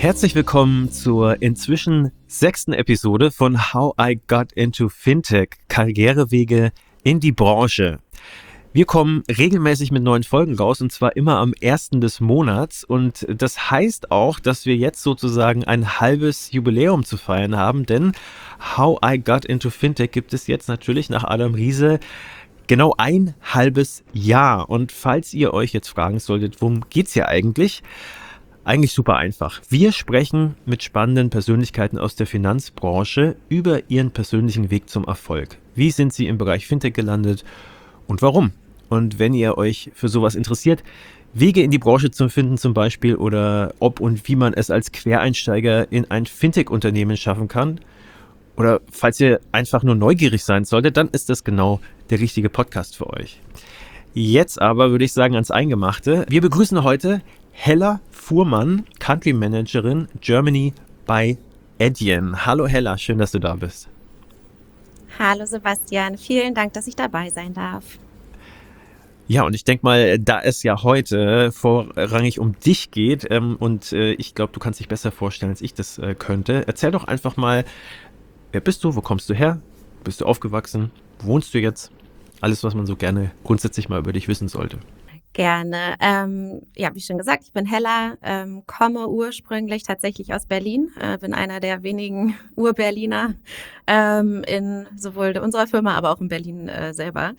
Herzlich willkommen zur inzwischen 6. Episode von How I Got into Fintech, Karrierewege in die Branche. Wir kommen regelmäßig mit neuen Folgen raus und zwar immer am 1. des Monats und das heißt auch, dass wir jetzt sozusagen ein halbes Jubiläum zu feiern haben, denn How I Got into Fintech gibt es jetzt natürlich nach Adam Riese genau ein halbes Jahr. Und falls ihr euch jetzt fragen solltet, worum geht's hier eigentlich? Eigentlich super einfach. Wir sprechen mit spannenden Persönlichkeiten aus der Finanzbranche über ihren persönlichen Weg zum Erfolg. Wie sind sie im Bereich Fintech gelandet und warum? Und wenn ihr euch für sowas interessiert, Wege in die Branche zu finden zum Beispiel oder ob und wie man es als Quereinsteiger in ein Fintech-Unternehmen schaffen kann oder falls ihr einfach nur neugierig sein solltet, dann ist das genau der richtige Podcast für euch. Jetzt aber würde ich sagen ans Eingemachte. Wir begrüßen heute Hella Fuhrmann, Country Managerin Germany bei Adyen. Hallo Hella, schön, dass du da bist. Hallo Sebastian, vielen Dank, dass ich dabei sein darf. Ja, und ich denke mal, da es ja heute vorrangig um dich geht und ich glaube, du kannst dich besser vorstellen, als ich das könnte. Erzähl doch einfach mal, wer bist du, wo kommst du her, bist du aufgewachsen, wo wohnst du jetzt? Alles, was man so gerne grundsätzlich mal über dich wissen sollte. Gerne. Ja, wie schon gesagt, ich bin Hella, komme ursprünglich tatsächlich aus Berlin, bin einer der wenigen Ur-Berliner in sowohl unserer Firma, aber auch in Berlin selber.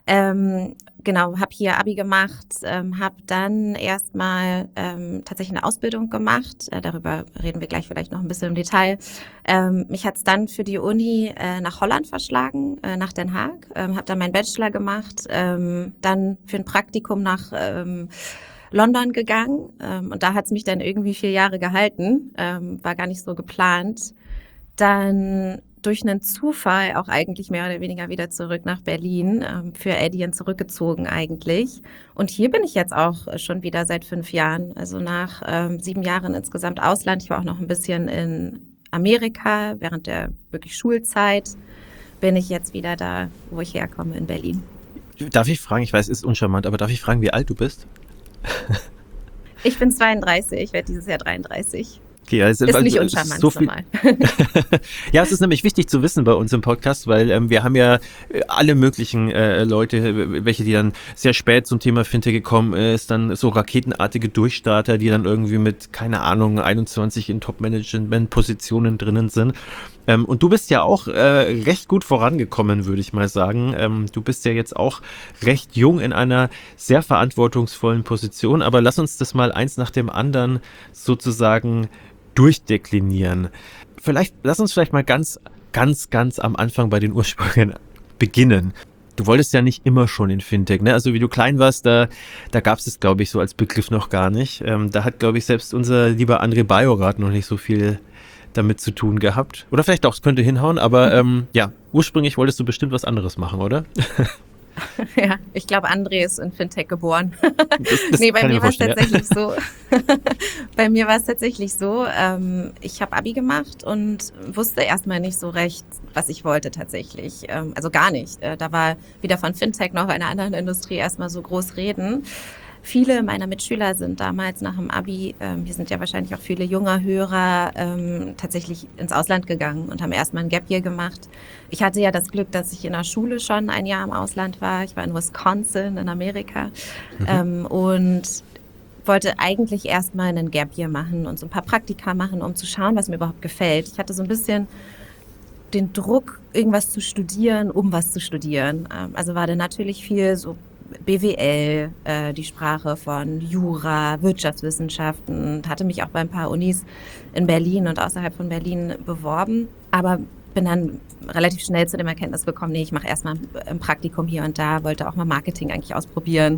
Genau, habe hier Abi gemacht, habe dann erstmal tatsächlich eine Ausbildung gemacht. Darüber reden wir gleich vielleicht noch ein bisschen im Detail. Mich hat's dann für die Uni nach Holland verschlagen, nach Den Haag. Habe dann meinen Bachelor gemacht, dann für ein Praktikum nach London gegangen. Und da hat's mich dann irgendwie 4 Jahre gehalten. War gar nicht so geplant. Dann durch einen Zufall auch eigentlich mehr oder weniger wieder zurück nach Berlin, für Adyen zurückgezogen eigentlich. Und hier bin ich jetzt auch schon wieder seit 5 Jahren, also nach 7 Jahren insgesamt Ausland. Ich war auch noch ein bisschen in Amerika während der wirklich Schulzeit. Bin ich jetzt wieder da, wo ich herkomme, in Berlin. Darf ich fragen, ich weiß, es ist uncharmant, aber darf ich fragen, wie alt du bist? Ich bin 32, ich werde dieses Jahr 33. Okay, ja, ist nicht uncharmant, so viel. normal. Ja, es ist nämlich wichtig zu wissen bei uns im Podcast, weil wir haben ja alle möglichen Leute, welche die dann sehr spät zum Thema Fintech gekommen ist, dann so raketenartige Durchstarter, die dann irgendwie mit, keine Ahnung, 21 in Top-Management-Positionen drinnen sind. Und du bist ja auch recht gut vorangekommen, würde ich mal sagen. Du bist ja jetzt auch recht jung in einer sehr verantwortungsvollen Position, aber lass uns das mal eins nach dem anderen sozusagen durchdeklinieren. Lass uns vielleicht mal ganz am Anfang bei den Ursprüngen beginnen. Du wolltest ja nicht immer schon in Fintech, ne? Also wie du klein warst, da gab es das, glaube ich, so als Begriff noch gar nicht. Da hat, glaube ich, selbst unser lieber André Bajorath noch nicht so viel damit zu tun gehabt. Oder vielleicht auch, es könnte hinhauen, aber ja, ursprünglich wolltest du bestimmt was anderes machen, oder? Ja, ich glaube, André ist in Fintech geboren. Das Nee, bei kann ich mir war es vorstellen, tatsächlich so. Bei mir war es tatsächlich so, ich habe Abi gemacht und wusste erstmal nicht so recht, was ich wollte tatsächlich. Also gar nicht. Da war weder von Fintech noch einer anderen Industrie erstmal so groß reden. Viele meiner Mitschüler sind damals nach dem Abi, hier sind ja wahrscheinlich auch viele junger Hörer, tatsächlich ins Ausland gegangen und haben erstmal ein Gap Year gemacht. Ich hatte ja das Glück, dass ich in der Schule schon ein Jahr im Ausland war. Ich war in Wisconsin in Amerika und wollte eigentlich erstmal einen Gap Year machen und so ein paar Praktika machen, um zu schauen, was mir überhaupt gefällt. Ich hatte so ein bisschen den Druck, irgendwas zu studieren, um was zu studieren. Also war da natürlich viel so BWL, die Sprache von Jura, Wirtschaftswissenschaften, hatte mich auch bei ein paar Unis in Berlin und außerhalb von Berlin beworben, aber bin dann relativ schnell zu dem Erkenntnis gekommen, nee, ich mache erstmal ein Praktikum hier und da, wollte auch mal Marketing eigentlich ausprobieren.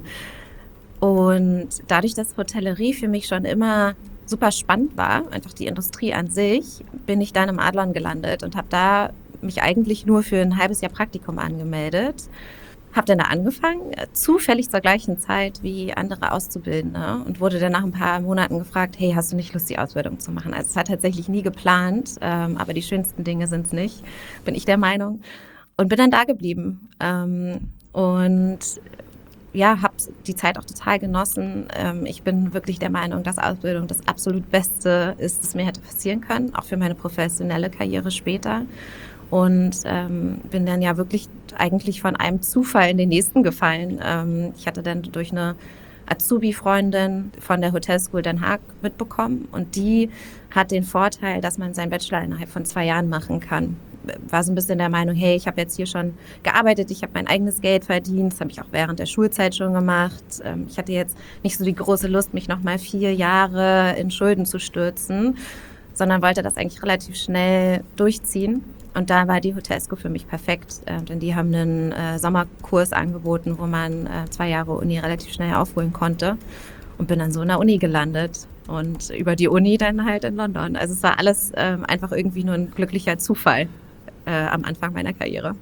Und dadurch, dass Hotellerie für mich schon immer super spannend war, einfach die Industrie an sich, bin ich dann im Adlon gelandet und habe da mich eigentlich nur für ein halbes Jahr Praktikum angemeldet. Habe dann da angefangen, zufällig zur gleichen Zeit wie andere Auszubildende und wurde dann nach ein paar Monaten gefragt, hey, hast du nicht Lust, die Ausbildung zu machen? Also es hat tatsächlich nie geplant, aber die schönsten Dinge sind es nicht, bin ich der Meinung. Und bin dann da geblieben. Und ja, habe die Zeit auch total genossen. Ich bin wirklich der Meinung, dass Ausbildung das absolut Beste ist, das mir hätte passieren können, auch für meine professionelle Karriere später. Und bin dann ja wirklich eigentlich von einem Zufall in den nächsten gefallen. Ich hatte dann durch eine Azubi-Freundin von der Hotel School Den Haag mitbekommen und die hat den Vorteil, dass man seinen Bachelor innerhalb von 2 Jahren machen kann. War so ein bisschen der Meinung, hey, ich habe jetzt hier schon gearbeitet, ich habe mein eigenes Geld verdient, das habe ich auch während der Schulzeit schon gemacht. Ich hatte jetzt nicht so die große Lust, mich nochmal 4 Jahre in Schulden zu stürzen, sondern wollte das eigentlich relativ schnell durchziehen. Und da war die Hotel School für mich perfekt, denn die haben einen Sommerkurs angeboten, wo man 2 Jahre Uni relativ schnell aufholen konnte und bin dann so in der Uni gelandet und über die Uni dann halt in London. Also es war alles einfach irgendwie nur ein glücklicher Zufall am Anfang meiner Karriere.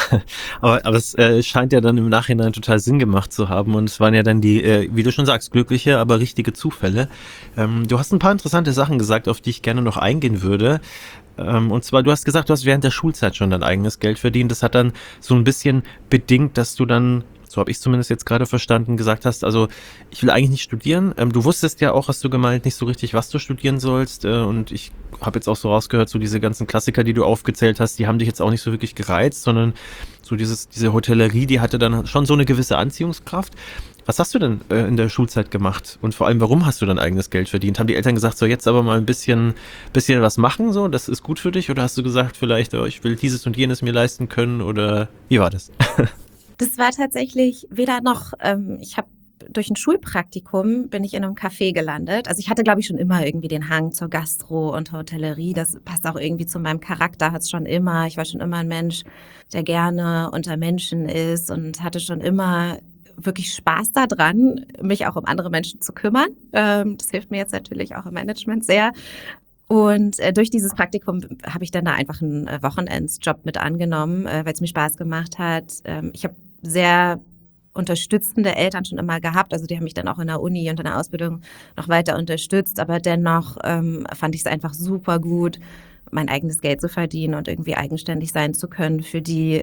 Aber es scheint ja dann im Nachhinein total Sinn gemacht zu haben und es waren ja dann die, wie du schon sagst, glückliche, aber richtige Zufälle. Du hast ein paar interessante Sachen gesagt, auf die ich gerne noch eingehen würde. Und zwar, du hast gesagt, du hast während der Schulzeit schon dein eigenes Geld verdient. Das hat dann so ein bisschen bedingt, dass du dann, so habe ich zumindest jetzt gerade verstanden, gesagt hast, also ich will eigentlich nicht studieren. Du wusstest ja auch, hast du gemeint, nicht so richtig, was du studieren sollst. Und ich habe jetzt auch so rausgehört, so diese ganzen Klassiker, die du aufgezählt hast, die haben dich jetzt auch nicht so wirklich gereizt, sondern so diese Hotellerie, die hatte dann schon so eine gewisse Anziehungskraft. Was hast du denn in der Schulzeit gemacht? Und vor allem, warum hast du dein eigenes Geld verdient? Haben die Eltern gesagt, so jetzt aber mal ein bisschen was machen, so, das ist gut für dich? Oder hast du gesagt, vielleicht, oh, ich will dieses und jenes mir leisten können? Oder wie war das? Das war tatsächlich weder noch. Ich habe durch ein Schulpraktikum bin ich in einem Café gelandet. Also ich hatte, glaube ich, schon immer irgendwie den Hang zur Gastro und Hotellerie. Das passt auch irgendwie zu meinem Charakter, hat es schon immer. Ich war schon immer ein Mensch, der gerne unter Menschen ist und hatte schon immer wirklich Spaß daran, mich auch um andere Menschen zu kümmern. Das hilft mir jetzt natürlich auch im Management sehr. Und durch dieses Praktikum habe ich dann da einfach einen Wochenendsjob mit angenommen, weil es mir Spaß gemacht hat. Ich habe sehr unterstützende Eltern schon immer gehabt. Also die haben mich dann auch in der Uni und in der Ausbildung noch weiter unterstützt. Aber dennoch fand ich es einfach super gut, mein eigenes Geld zu verdienen und irgendwie eigenständig sein zu können für die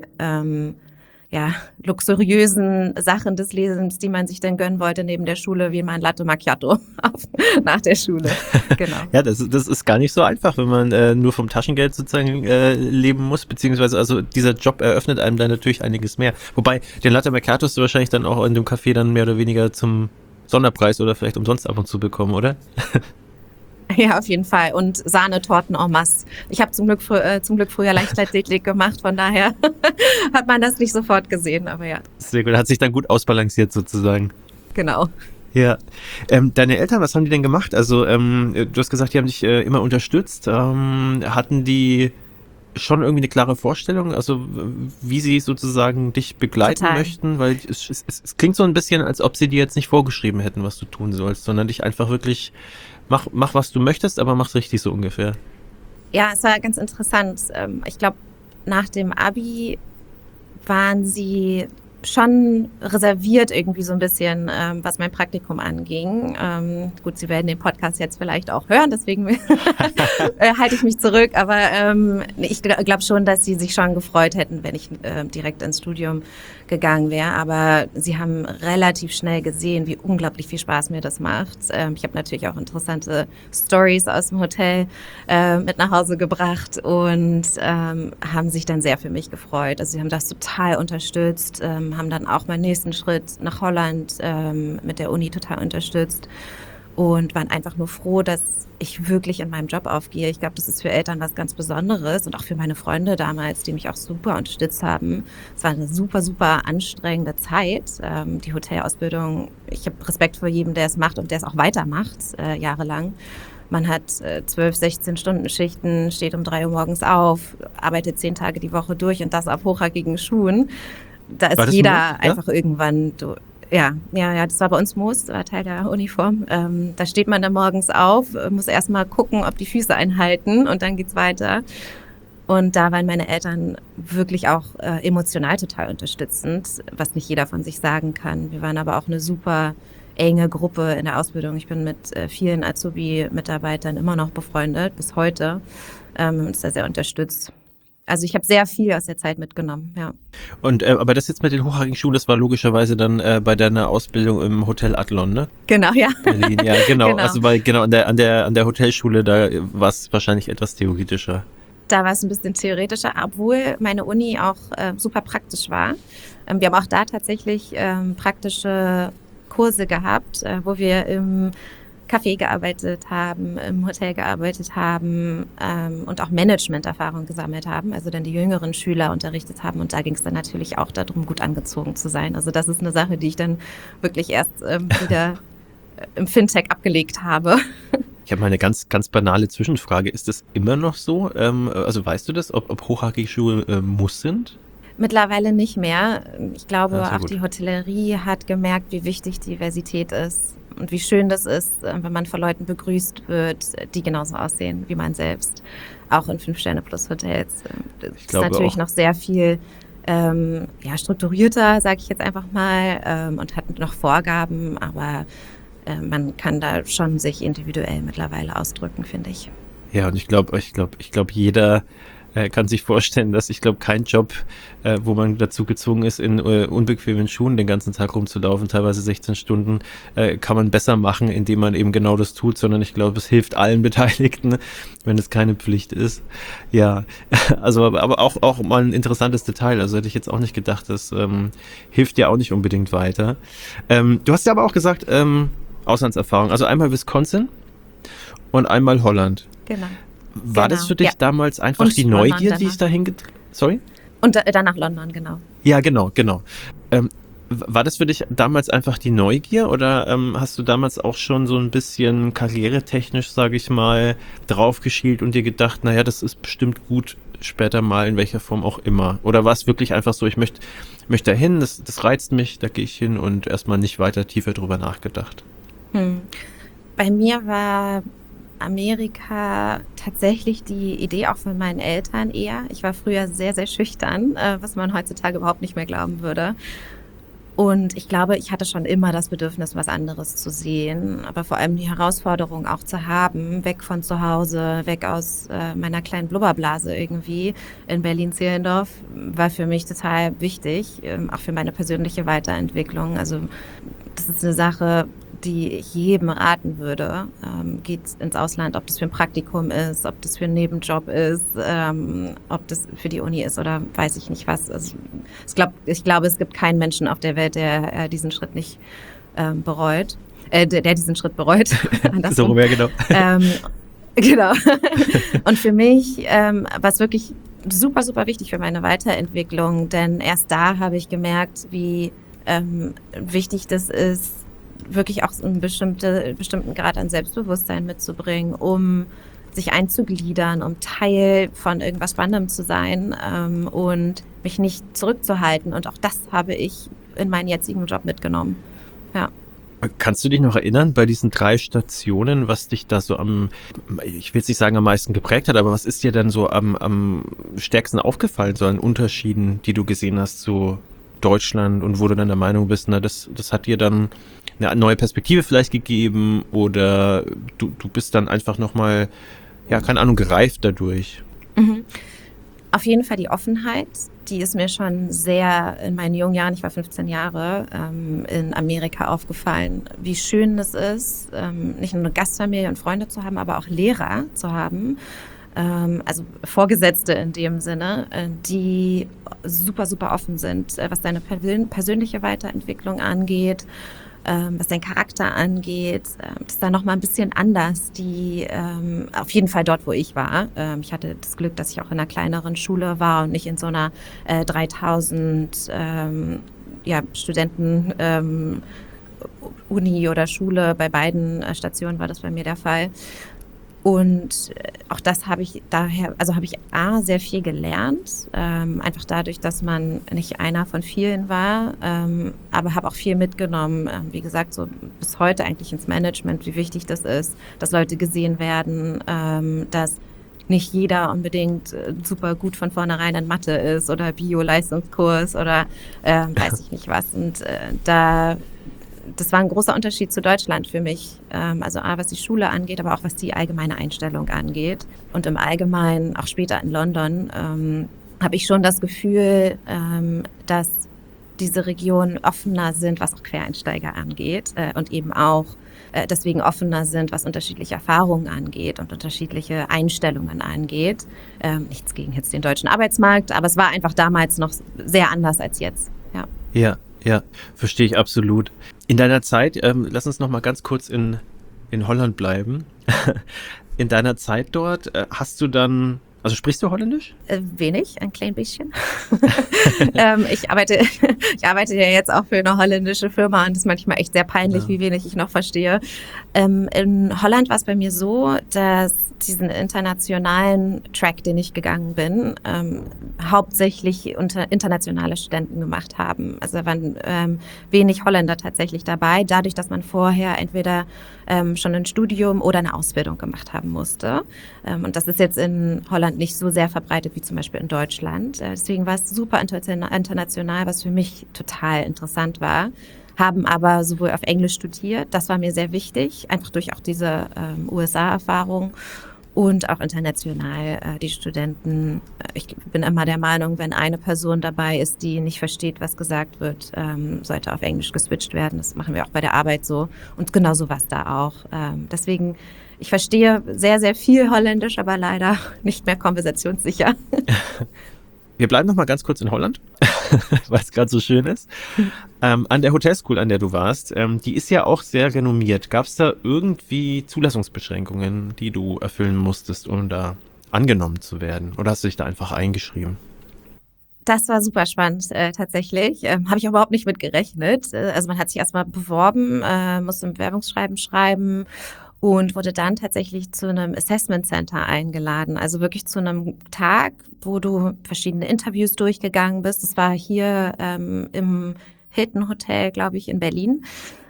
luxuriösen Sachen des Lebens, die man sich dann gönnen wollte neben der Schule, wie mein Latte Macchiato nach der Schule. Genau. Ja, das ist gar nicht so einfach, wenn man nur vom Taschengeld sozusagen leben muss, beziehungsweise also dieser Job eröffnet einem dann natürlich einiges mehr. Wobei, den Latte Macchiato hast du wahrscheinlich dann auch in dem Café dann mehr oder weniger zum Sonderpreis oder vielleicht umsonst ab und zu bekommen, oder? Ja, auf jeden Fall. Und Sahnetorten en masse. Ich habe zum Glück früher Leichtathletik gemacht, von daher hat man das nicht sofort gesehen, aber ja. Sehr gut, hat sich dann gut ausbalanciert sozusagen. Genau. Ja. Deine Eltern, was haben die denn gemacht? Also du hast gesagt, die haben dich immer unterstützt. Hatten die schon irgendwie eine klare Vorstellung, also wie sie sozusagen dich begleiten Total. möchten? Weil es klingt so ein bisschen, als ob sie dir jetzt nicht vorgeschrieben hätten, was du tun sollst, sondern dich einfach wirklich mach was du möchtest, aber mach's richtig so ungefähr. Ja, es war ganz interessant. Ich glaube, nach dem Abi waren sie schon reserviert irgendwie so ein bisschen, was mein Praktikum anging. Gut, Sie werden den Podcast jetzt vielleicht auch hören, deswegen halte ich mich zurück. Aber ich glaube schon, dass Sie sich schon gefreut hätten, wenn ich direkt ins Studium gegangen wäre. Aber Sie haben relativ schnell gesehen, wie unglaublich viel Spaß mir das macht. Ich habe natürlich auch interessante Stories aus dem Hotel mit nach Hause gebracht und haben sich dann sehr für mich gefreut. Also Sie haben das total unterstützt, haben dann auch meinen nächsten Schritt nach Holland mit der Uni total unterstützt und waren einfach nur froh, dass ich wirklich in meinem Job aufgehe. Ich glaube, das ist für Eltern was ganz Besonderes und auch für meine Freunde damals, die mich auch super unterstützt haben. Es war eine super, super anstrengende Zeit. Die Hotelausbildung, ich habe Respekt vor jedem, der es macht und der es auch weitermacht, jahrelang. Man hat 12, 16-Stunden-Schichten, steht um 3 Uhr morgens auf, arbeitet 10 Tage die Woche durch und das auf hochhackigen Schuhen. Da ist jeder einfach irgendwann, das war bei uns Moos, war Teil der Uniform. Da steht man dann morgens auf, muss erstmal gucken, ob die Füße einhalten und dann geht's weiter. Und da waren meine Eltern wirklich auch emotional total unterstützend, was nicht jeder von sich sagen kann. Wir waren aber auch eine super enge Gruppe in der Ausbildung. Ich bin mit vielen Azubi-Mitarbeitern immer noch befreundet, bis heute. Uns da sehr unterstützt. Also ich habe sehr viel aus der Zeit mitgenommen, ja. Und aber das jetzt mit den hochrangigen Schulen, das war logischerweise dann bei deiner Ausbildung im Hotel Adlon, ne? Genau, ja. Berlin, ja, genau. Genau. Also bei genau an der Hotelschule, da war es wahrscheinlich etwas theoretischer. Da war es ein bisschen theoretischer, obwohl meine Uni auch super praktisch war. Wir haben auch da tatsächlich praktische Kurse gehabt, wo wir im Café gearbeitet haben, im Hotel gearbeitet haben und auch Management-Erfahrung gesammelt haben, also dann die jüngeren Schüler unterrichtet haben. Und da ging es dann natürlich auch darum, gut angezogen zu sein. Also das ist eine Sache, die ich dann wirklich erst wieder im Fintech abgelegt habe. Ich habe mal eine ganz, ganz banale Zwischenfrage. Ist das immer noch so? Also weißt du das, ob hochhacking Schuhe muss sind? Mittlerweile nicht mehr. Ich glaube, sehr auch gut. die Hotellerie hat gemerkt, wie wichtig Diversität ist und wie schön das ist, wenn man von Leuten begrüßt wird, die genauso aussehen wie man selbst. Auch in 5-Sterne-Plus-Hotels. Das ist glaube natürlich auch. noch sehr viel strukturierter, sage ich jetzt einfach mal, und hat noch Vorgaben, aber man kann da schon sich individuell mittlerweile ausdrücken, finde ich. Ja, und ich glaube, jeder kann sich vorstellen, dass kein Job, wo man dazu gezwungen ist, in unbequemen Schuhen den ganzen Tag rumzulaufen, teilweise 16 Stunden, kann man besser machen, indem man eben genau das tut, sondern ich glaube, es hilft allen Beteiligten, wenn es keine Pflicht ist. Ja, also aber auch mal ein interessantes Detail, also hätte ich jetzt auch nicht gedacht, das hilft ja auch nicht unbedingt weiter. Du hast ja aber auch gesagt, Auslandserfahrung, also einmal Wisconsin und einmal Holland. Genau. War das für dich Ja. damals einfach Und die London Neugier, die danach. ich dahin Sorry? Und danach London, genau. Ja, genau. War das für dich damals einfach die Neugier oder hast du damals auch schon so ein bisschen karrieretechnisch, sage ich mal, drauf geschielt und dir gedacht, naja, das ist bestimmt gut später mal, in welcher Form auch immer? Oder war es wirklich einfach so, ich möchte dahin, das reizt mich, da gehe ich hin und erstmal nicht weiter tiefer drüber nachgedacht? Bei mir war Amerika tatsächlich die Idee auch von meinen Eltern eher. Ich war früher sehr, sehr schüchtern, was man heutzutage überhaupt nicht mehr glauben würde. Und ich glaube, ich hatte schon immer das Bedürfnis, was anderes zu sehen, aber vor allem die Herausforderung auch zu haben, weg von zu Hause, weg aus meiner kleinen Blubberblase irgendwie in Berlin-Zehlendorf, war für mich total wichtig, auch für meine persönliche Weiterentwicklung. Also das ist eine Sache, die ich jedem raten würde. Geht ins Ausland, ob das für ein Praktikum ist, ob das für einen Nebenjob ist, ob das für die Uni ist oder weiß ich nicht was. Also ich glaube, es gibt keinen Menschen auf der Welt, der diesen Schritt nicht bereut. Der diesen Schritt bereut. So rum, ja, genau. Genau. Und für mich war es wirklich super, super wichtig für meine Weiterentwicklung, denn erst da habe ich gemerkt, wie wichtig das ist, wirklich auch einen bestimmten Grad an Selbstbewusstsein mitzubringen, um sich einzugliedern, um Teil von irgendwas Spannendem zu sein und mich nicht zurückzuhalten. Und auch das habe ich in meinen jetzigen Job mitgenommen. Ja. Kannst du dich noch erinnern, bei diesen 3 Stationen, was dich da so ich will jetzt nicht sagen am meisten geprägt hat, aber was ist dir dann so am stärksten aufgefallen, so an Unterschieden, die du gesehen hast zu Deutschland und wo du dann der Meinung bist, na, das hat dir dann eine neue Perspektive vielleicht gegeben oder du bist dann einfach nochmal, ja, keine Ahnung, gereift dadurch? Auf jeden Fall die Offenheit, die ist mir schon sehr in meinen jungen Jahren, ich war 15 Jahre, in Amerika aufgefallen, wie schön es ist, nicht nur eine Gastfamilie und Freunde zu haben, aber auch Lehrer zu haben, also Vorgesetzte in dem Sinne, die super, super offen sind, was deine persönliche Weiterentwicklung angeht, was dein Charakter angeht. Das ist da nochmal ein bisschen anders, auf jeden Fall dort, wo ich war. Ich hatte das Glück, dass ich auch in einer kleineren Schule war und nicht in so einer 3000 Studenten Uni oder Schule. Bei beiden Stationen war das bei mir der Fall. Und auch das habe ich sehr viel gelernt, einfach dadurch, dass man nicht einer von vielen war, aber habe auch viel mitgenommen, wie gesagt, so bis heute eigentlich ins Management, wie wichtig das ist, dass Leute gesehen werden, dass nicht jeder unbedingt super gut von vornherein in Mathe ist oder Bio-Leistungskurs oder weiß ich nicht was. Und da das war ein großer Unterschied zu Deutschland für mich. Also A, was die Schule angeht, aber auch was die allgemeine Einstellung angeht. Und im Allgemeinen, auch später in London, habe ich schon das Gefühl, dass diese Regionen offener sind, was auch Quereinsteiger angeht und eben auch deswegen offener sind, was unterschiedliche Erfahrungen angeht und unterschiedliche Einstellungen angeht. Nichts gegen jetzt den deutschen Arbeitsmarkt, aber es war einfach damals noch sehr anders als jetzt. Ja, verstehe ich absolut. In deiner Zeit, lass uns noch mal ganz kurz in Holland bleiben. In deiner Zeit dort hast du dann, also sprichst du Holländisch? Wenig, ein klein bisschen. Ich arbeite ja jetzt auch für eine holländische Firma und es ist manchmal echt sehr peinlich, wie wenig ich noch verstehe. In Holland war es bei mir so, dass diesen internationalen Track, den ich gegangen bin, hauptsächlich internationale Studenten gemacht haben. Also da waren wenig Holländer tatsächlich dabei, dadurch, dass man vorher entweder schon ein Studium oder eine Ausbildung gemacht haben musste. Und das ist jetzt in Holland nicht so sehr verbreitet wie zum Beispiel in Deutschland. Deswegen war es super international, was für mich total interessant war. Haben aber sowohl auf Englisch studiert, das war mir sehr wichtig, einfach durch auch diese USA-Erfahrung und auch international die Studenten. Ich bin immer der Meinung, wenn eine Person dabei ist, die nicht versteht, was gesagt wird, sollte auf Englisch geswitcht werden. Das machen wir auch bei der Arbeit so und genauso war es da auch. Deswegen, ich verstehe sehr, sehr viel Holländisch, aber leider nicht mehr konversationssicher. Wir bleiben noch mal ganz kurz in Holland, weil es gerade so schön ist. An der Hotelschool, an der du warst, die ist ja auch sehr renommiert. Gab es da irgendwie Zulassungsbeschränkungen, die du erfüllen musstest, um da angenommen zu werden? Oder hast du dich da einfach eingeschrieben? Das war super spannend, tatsächlich. Habe ich überhaupt nicht mit gerechnet. Also man hat sich erstmal beworben, musste ein Bewerbungsschreiben schreiben und wurde dann tatsächlich zu einem Assessment Center eingeladen. Also wirklich zu einem Tag, wo du verschiedene Interviews durchgegangen bist. Das war hier im Hilton Hotel, glaube ich, in Berlin.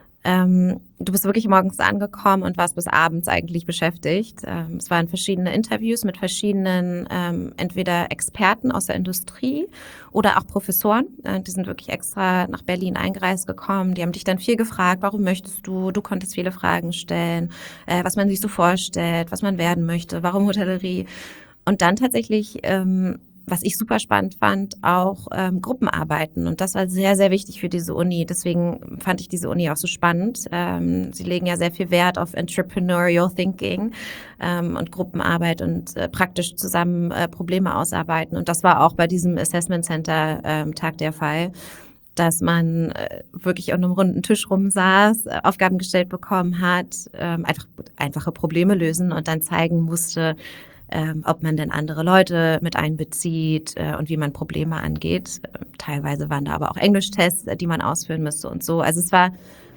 Du bist wirklich morgens angekommen und warst bis abends eigentlich beschäftigt. Es waren verschiedene Interviews mit verschiedenen entweder Experten aus der Industrie oder auch Professoren. Die sind wirklich extra nach Berlin eingereist gekommen. Die haben dich dann viel gefragt, warum möchtest du? Du konntest viele Fragen stellen, was man sich so vorstellt, was man werden möchte, warum Hotellerie. Und dann tatsächlich was ich super spannend fand, auch Gruppenarbeiten. Und das war sehr, sehr wichtig für diese Uni. Deswegen fand ich diese Uni auch so spannend. Sie legen ja sehr viel Wert auf Entrepreneurial Thinking und Gruppenarbeit und praktisch zusammen Probleme ausarbeiten. Und das war auch bei diesem Assessment Center Tag der Fall, dass man wirklich an einem runden Tisch rumsaß, Aufgaben gestellt bekommen hat, einfache Probleme lösen und dann zeigen musste, ob man denn andere Leute mit einbezieht und wie man Probleme angeht. Teilweise waren da aber auch Englischtests, die man ausführen müsste und so. Also es war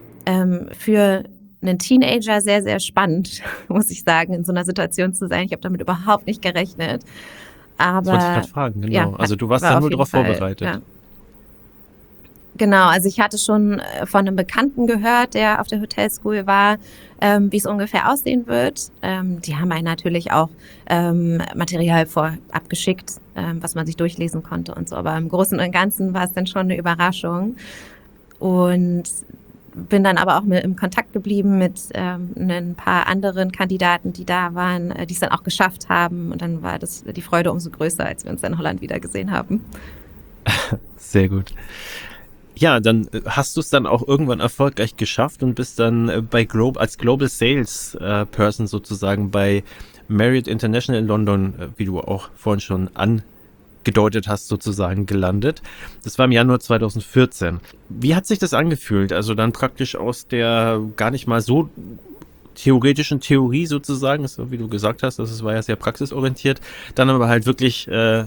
für einen Teenager sehr, sehr spannend, muss ich sagen, in so einer Situation zu sein. Ich habe damit überhaupt nicht gerechnet. Aber, das wollte ich gerade fragen, genau. Ja, also du warst da nur darauf vorbereitet. Ja. Genau, also ich hatte schon von einem Bekannten gehört, der auf der Hotelschool war, wie es ungefähr aussehen wird. Die haben einen natürlich auch Material vorab geschickt, was man sich durchlesen konnte und so. Aber im Großen und Ganzen war es dann schon eine Überraschung. Und bin dann aber auch im Kontakt geblieben mit ein paar anderen Kandidaten, die da waren, die es dann auch geschafft haben. Und dann war die Freude umso größer, als wir uns in Holland wieder gesehen haben. Sehr gut. Ja, dann hast du es dann auch irgendwann erfolgreich geschafft und bist dann als Global Sales Person sozusagen bei Marriott International in London, wie du auch vorhin schon angedeutet hast, sozusagen gelandet. Das war im Januar 2014. Wie hat sich das angefühlt? Also dann praktisch aus der gar nicht mal so theoretischen Theorie sozusagen, so wie du gesagt hast, das war ja sehr praxisorientiert, dann aber halt wirklich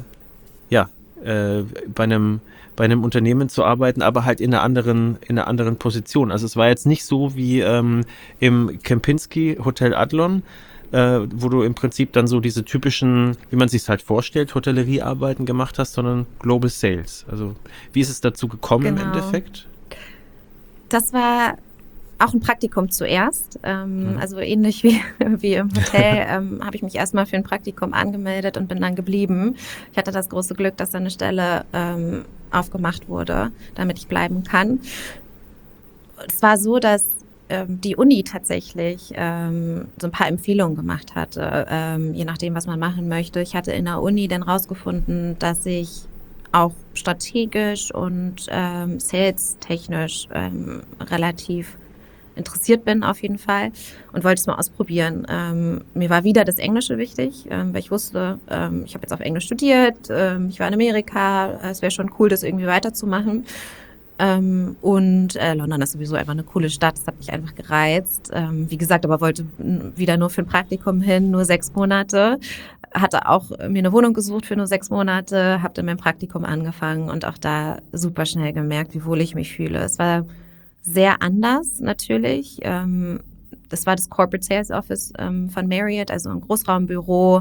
bei einem Unternehmen zu arbeiten, aber halt in einer anderen Position. Also es war jetzt nicht so wie im Kempinski Hotel Adlon, wo du im Prinzip dann so diese typischen, wie man sich halt vorstellt, Hotelleriearbeiten gemacht hast, sondern Global Sales. Also wie ist es dazu gekommen im Endeffekt? Das war auch ein Praktikum zuerst, also ähnlich wie im Hotel, habe ich mich erstmal für ein Praktikum angemeldet und bin dann geblieben. Ich hatte das große Glück, dass da eine Stelle aufgemacht wurde, damit ich bleiben kann. es war so, dass die Uni tatsächlich so ein paar Empfehlungen gemacht hatte, je nachdem, was man machen möchte. Ich hatte in der Uni dann rausgefunden, dass ich auch strategisch und sales-technisch relativ interessiert bin auf jeden Fall und wollte es mal ausprobieren. Mir war wieder das Englische wichtig, weil ich wusste, ich habe jetzt auf Englisch studiert, ich war in Amerika, es wäre schon cool, das irgendwie weiterzumachen. Und London ist sowieso einfach eine coole Stadt, das hat mich einfach gereizt. Wie gesagt, aber wollte wieder nur für ein Praktikum hin, nur 6 Monate. Hatte auch mir eine Wohnung gesucht für nur 6 Monate, habe dann mein Praktikum angefangen und auch da super schnell gemerkt, wie wohl ich mich fühle. Es war sehr anders natürlich. Das war das Corporate Sales Office von Marriott, also ein Großraumbüro,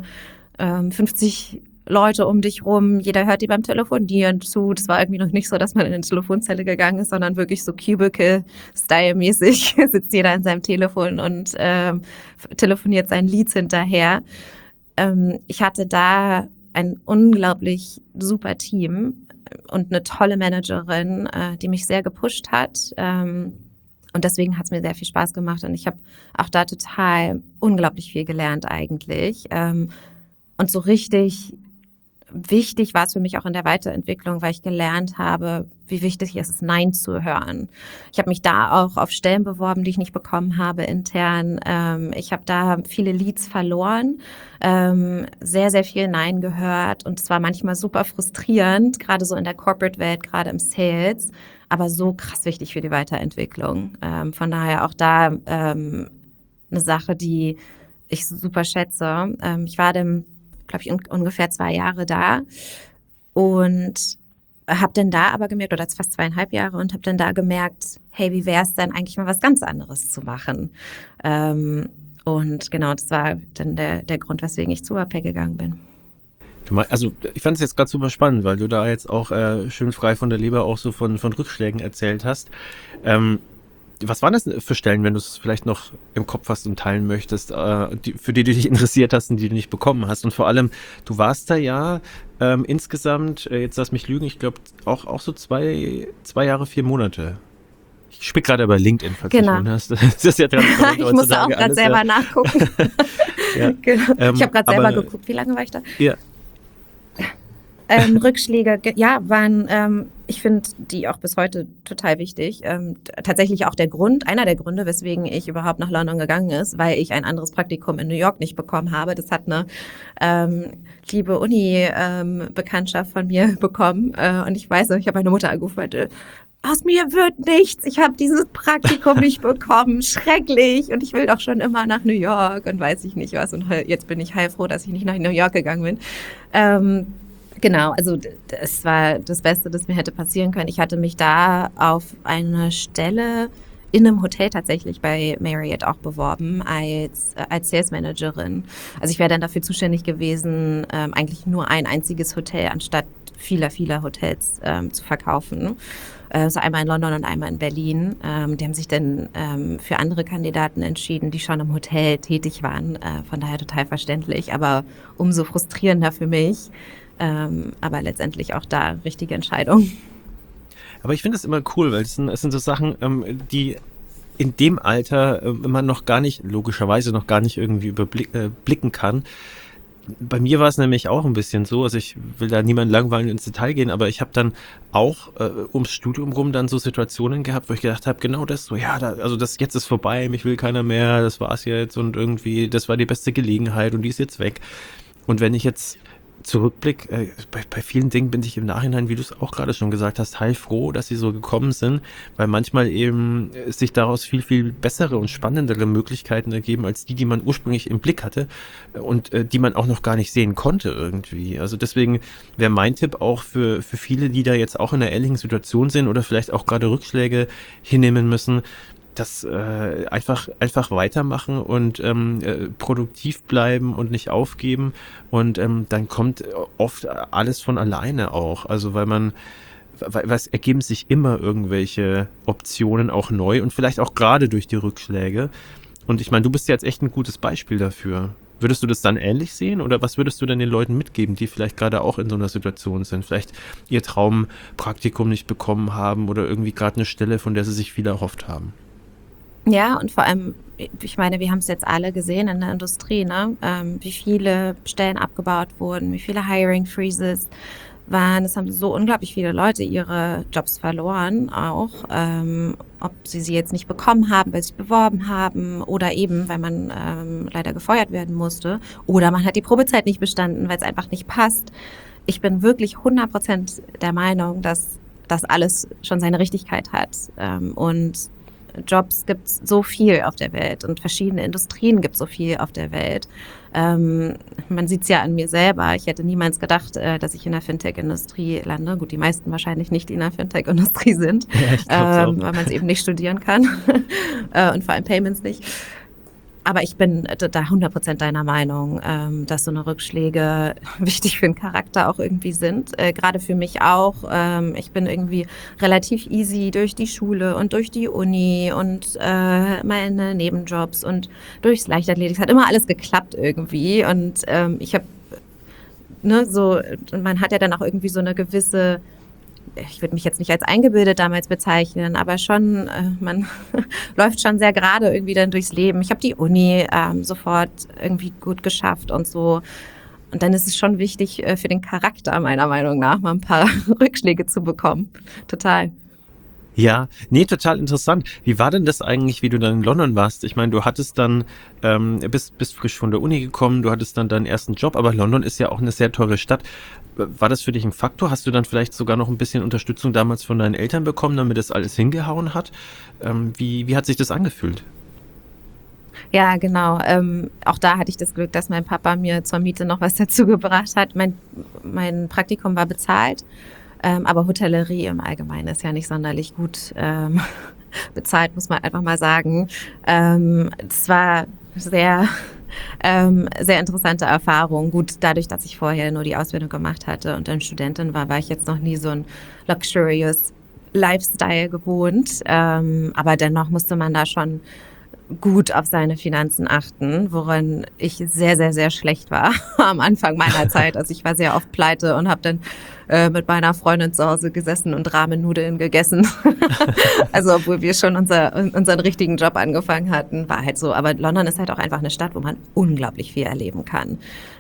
50 Leute um dich rum, jeder hört dir beim Telefonieren zu. Das war irgendwie noch nicht so, dass man in eine Telefonzelle gegangen ist, sondern wirklich so Cubicle-Style-mäßig sitzt jeder an seinem Telefon und telefoniert seinen Leads hinterher. Ich hatte da ein unglaublich super Team und eine tolle Managerin, die mich sehr gepusht hat. Und deswegen hat es mir sehr viel Spaß gemacht und ich habe auch da total unglaublich viel gelernt eigentlich. Und so richtig wichtig war es für mich auch in der Weiterentwicklung, weil ich gelernt habe, wie wichtig es ist, Nein zu hören. Ich habe mich da auch auf Stellen beworben, die ich nicht bekommen habe intern. Ich habe da viele Leads verloren, sehr, sehr viel Nein gehört und es war manchmal super frustrierend, gerade so in der Corporate-Welt, gerade im Sales, aber so krass wichtig für die Weiterentwicklung. Von daher auch da eine Sache, die ich super schätze. Ich war dann, glaube ich, ungefähr 2 Jahre da und habe dann da aber gemerkt, oder fast 2,5 Jahre und habe dann da gemerkt, hey, wie wäre es denn eigentlich mal was ganz anderes zu machen? Und genau, das war dann der Grund, weswegen ich zu AP gegangen bin. Also ich fand es jetzt gerade super spannend, weil du da jetzt auch schön frei von der Leber auch so von Rückschlägen erzählt hast. Was waren das für Stellen, wenn du es vielleicht noch im Kopf hast und teilen möchtest, für die du dich interessiert hast und die du nicht bekommen hast? Und vor allem, du warst da ja insgesamt, jetzt lass mich lügen, ich glaube auch so 2 Jahre, 4 Monate. Ich spiele gerade bei LinkedIn, falls du mich wunderst. Das ist ja transparent. Ich musste auch gerade selber nachgucken. Ja. Genau. Ich habe gerade selber geguckt. Wie lange war ich da? Ja. Rückschläge, ja, waren, ich finde die auch bis heute total wichtig. Tatsächlich auch einer der Gründe, weswegen ich überhaupt nach London gegangen ist, weil ich ein anderes Praktikum in New York nicht bekommen habe. Das hat eine liebe Uni-Bekanntschaft von mir bekommen. Und ich weiß, ich habe meine Mutter angerufen und meinte, aus mir wird nichts. Ich habe dieses Praktikum nicht bekommen. Schrecklich. Und ich will doch schon immer nach New York und weiß ich nicht was. Und jetzt bin ich heilfroh, dass ich nicht nach New York gegangen bin. Genau, also das war das Beste, das mir hätte passieren können. Ich hatte mich da auf eine Stelle in einem Hotel tatsächlich bei Marriott auch beworben als Sales Managerin. Also ich wäre dann dafür zuständig gewesen, eigentlich nur ein einziges Hotel anstatt vieler Hotels zu verkaufen. Also einmal in London und einmal in Berlin. Die haben sich dann für andere Kandidaten entschieden, die schon im Hotel tätig waren. Von daher total verständlich, aber umso frustrierender für mich. Aber letztendlich auch da richtige Entscheidung. Aber ich finde es immer cool, weil es sind so Sachen, die in dem Alter man logischerweise noch gar nicht irgendwie überblicken kann. Bei mir war es nämlich auch ein bisschen so, also ich will da niemand langweilig ins Detail gehen, aber ich habe dann auch ums Studium rum dann so Situationen gehabt, wo ich gedacht habe, genau das, so ja, das jetzt ist vorbei, mich will keiner mehr, das war's jetzt und irgendwie, das war die beste Gelegenheit und die ist jetzt weg. Und wenn ich jetzt Zurückblick, bei vielen Dingen bin ich im Nachhinein, wie du es auch gerade schon gesagt hast, heilfroh, dass sie so gekommen sind, weil manchmal eben sich daraus viel, viel bessere und spannendere Möglichkeiten ergeben, als die man ursprünglich im Blick hatte und die man auch noch gar nicht sehen konnte irgendwie. Also deswegen wäre mein Tipp auch für viele, die da jetzt auch in einer ähnlichen Situation sind oder vielleicht auch gerade Rückschläge hinnehmen müssen, das einfach weitermachen und produktiv bleiben und nicht aufgeben und dann kommt oft alles von alleine auch, also weil es ergeben sich immer irgendwelche Optionen auch neu und vielleicht auch gerade durch die Rückschläge und ich meine, du bist jetzt echt ein gutes Beispiel dafür, Würdest du das dann ähnlich sehen oder was würdest du denn den Leuten mitgeben, die vielleicht gerade auch in so einer Situation sind, vielleicht ihr Traumpraktikum nicht bekommen haben oder irgendwie gerade eine Stelle, von der sie sich viel erhofft haben? Ja, und vor allem, ich meine, wir haben es jetzt alle gesehen in der Industrie, ne? Wie viele Stellen abgebaut wurden, wie viele Hiring Freezes waren. Es haben so unglaublich viele Leute ihre Jobs verloren, auch ob sie jetzt nicht bekommen haben, weil sie sich beworben haben oder eben, weil man leider gefeuert werden musste oder man hat die Probezeit nicht bestanden, weil es einfach nicht passt. Ich bin wirklich 100% der Meinung, dass das alles schon seine Richtigkeit hat und Jobs gibt es so viel auf der Welt und verschiedene Industrien gibt es so viel auf der Welt. Man sieht es ja an mir selber. Ich hätte niemals gedacht, dass ich in der Fintech-Industrie lande. Gut, die meisten wahrscheinlich nicht in der Fintech-Industrie sind, Ja, ich glaube auch. weil man es eben nicht studieren kann und vor allem Payments nicht. Aber ich bin da 100% deiner Meinung, dass so eine Rückschläge wichtig für den Charakter auch irgendwie sind. Gerade für mich auch. Ich bin irgendwie relativ easy durch die Schule und durch die Uni und meine Nebenjobs und durchs Leichtathletik. Es hat immer alles geklappt irgendwie. Und ich habe, ne, so, man hat ja dann auch irgendwie so eine gewisse, ich würde mich jetzt nicht als eingebildet damals bezeichnen, aber schon, man läuft schon sehr gerade irgendwie dann durchs Leben. Ich habe die Uni sofort irgendwie gut geschafft und so. Und dann ist es schon wichtig für den Charakter, meiner Meinung nach, mal ein paar Rückschläge zu bekommen. Total. Ja, nee, total interessant. Wie war denn das eigentlich, wie du dann in London warst? Ich meine, du hattest dann, bist frisch von der Uni gekommen, du hattest dann deinen ersten Job, aber London ist ja auch eine sehr teure Stadt. War das für dich ein Faktor? Hast du dann vielleicht sogar noch ein bisschen Unterstützung damals von deinen Eltern bekommen, damit das alles hingehauen hat? Wie hat sich das angefühlt? Ja, genau. Auch da hatte ich das Glück, dass mein Papa mir zur Miete noch was dazu gebracht hat. Mein Praktikum war bezahlt. Aber Hotellerie im Allgemeinen ist ja nicht sonderlich gut bezahlt, muss man einfach mal sagen. Das war sehr interessante Erfahrung. Gut, dadurch, dass ich vorher nur die Ausbildung gemacht hatte und dann Studentin war ich jetzt noch nie so ein luxurious Lifestyle gewohnt. Aber dennoch musste man da schon gut auf seine Finanzen achten, woran ich sehr, sehr, sehr schlecht war am Anfang meiner Zeit. Also ich war sehr oft pleite und habe dann mit meiner Freundin zu Hause gesessen und Ramen-Nudeln gegessen. Also obwohl wir schon unseren richtigen Job angefangen hatten, war halt so. Aber London ist halt auch einfach eine Stadt, wo man unglaublich viel erleben kann.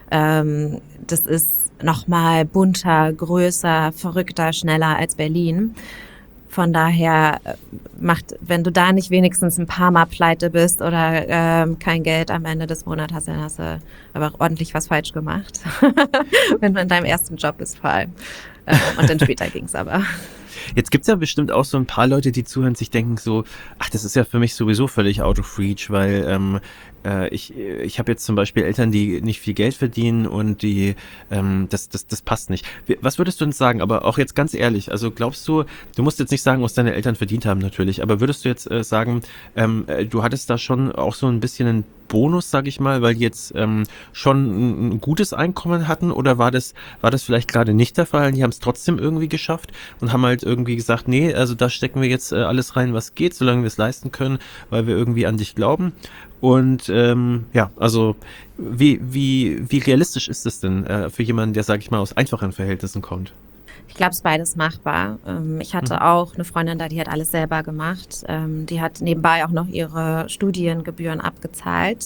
Das ist nochmal bunter, größer, verrückter, schneller als Berlin. Von daher wenn du da nicht wenigstens ein paar Mal pleite bist oder kein Geld am Ende des Monats hast, dann hast du aber ordentlich was falsch gemacht. Wenn du in deinem ersten Job bist vor allem. Und dann später ging's aber. Jetzt gibt's ja bestimmt auch so ein paar Leute, die zuhören, sich denken so, ach, das ist ja für mich sowieso völlig out of reach, weil ich habe jetzt zum Beispiel Eltern, die nicht viel Geld verdienen und das passt nicht. Was würdest du denn sagen? Aber auch jetzt ganz ehrlich, also glaubst du, du musst jetzt nicht sagen, was deine Eltern verdient haben natürlich, aber würdest du jetzt sagen, du hattest da schon auch so ein bisschen einen Bonus, sag ich mal, weil die jetzt schon ein gutes Einkommen hatten oder war das vielleicht gerade nicht der Fall? Die haben es trotzdem irgendwie geschafft und haben halt irgendwie gesagt, nee, also da stecken wir jetzt alles rein, was geht, solange wir es leisten können, weil wir irgendwie an dich glauben. Und ja, also wie realistisch ist das denn für jemanden, der, sag ich mal, aus einfachen Verhältnissen kommt? Ich glaube, es ist beides machbar. Ich hatte auch eine Freundin da, die hat alles selber gemacht. Die hat nebenbei auch noch ihre Studiengebühren abgezahlt.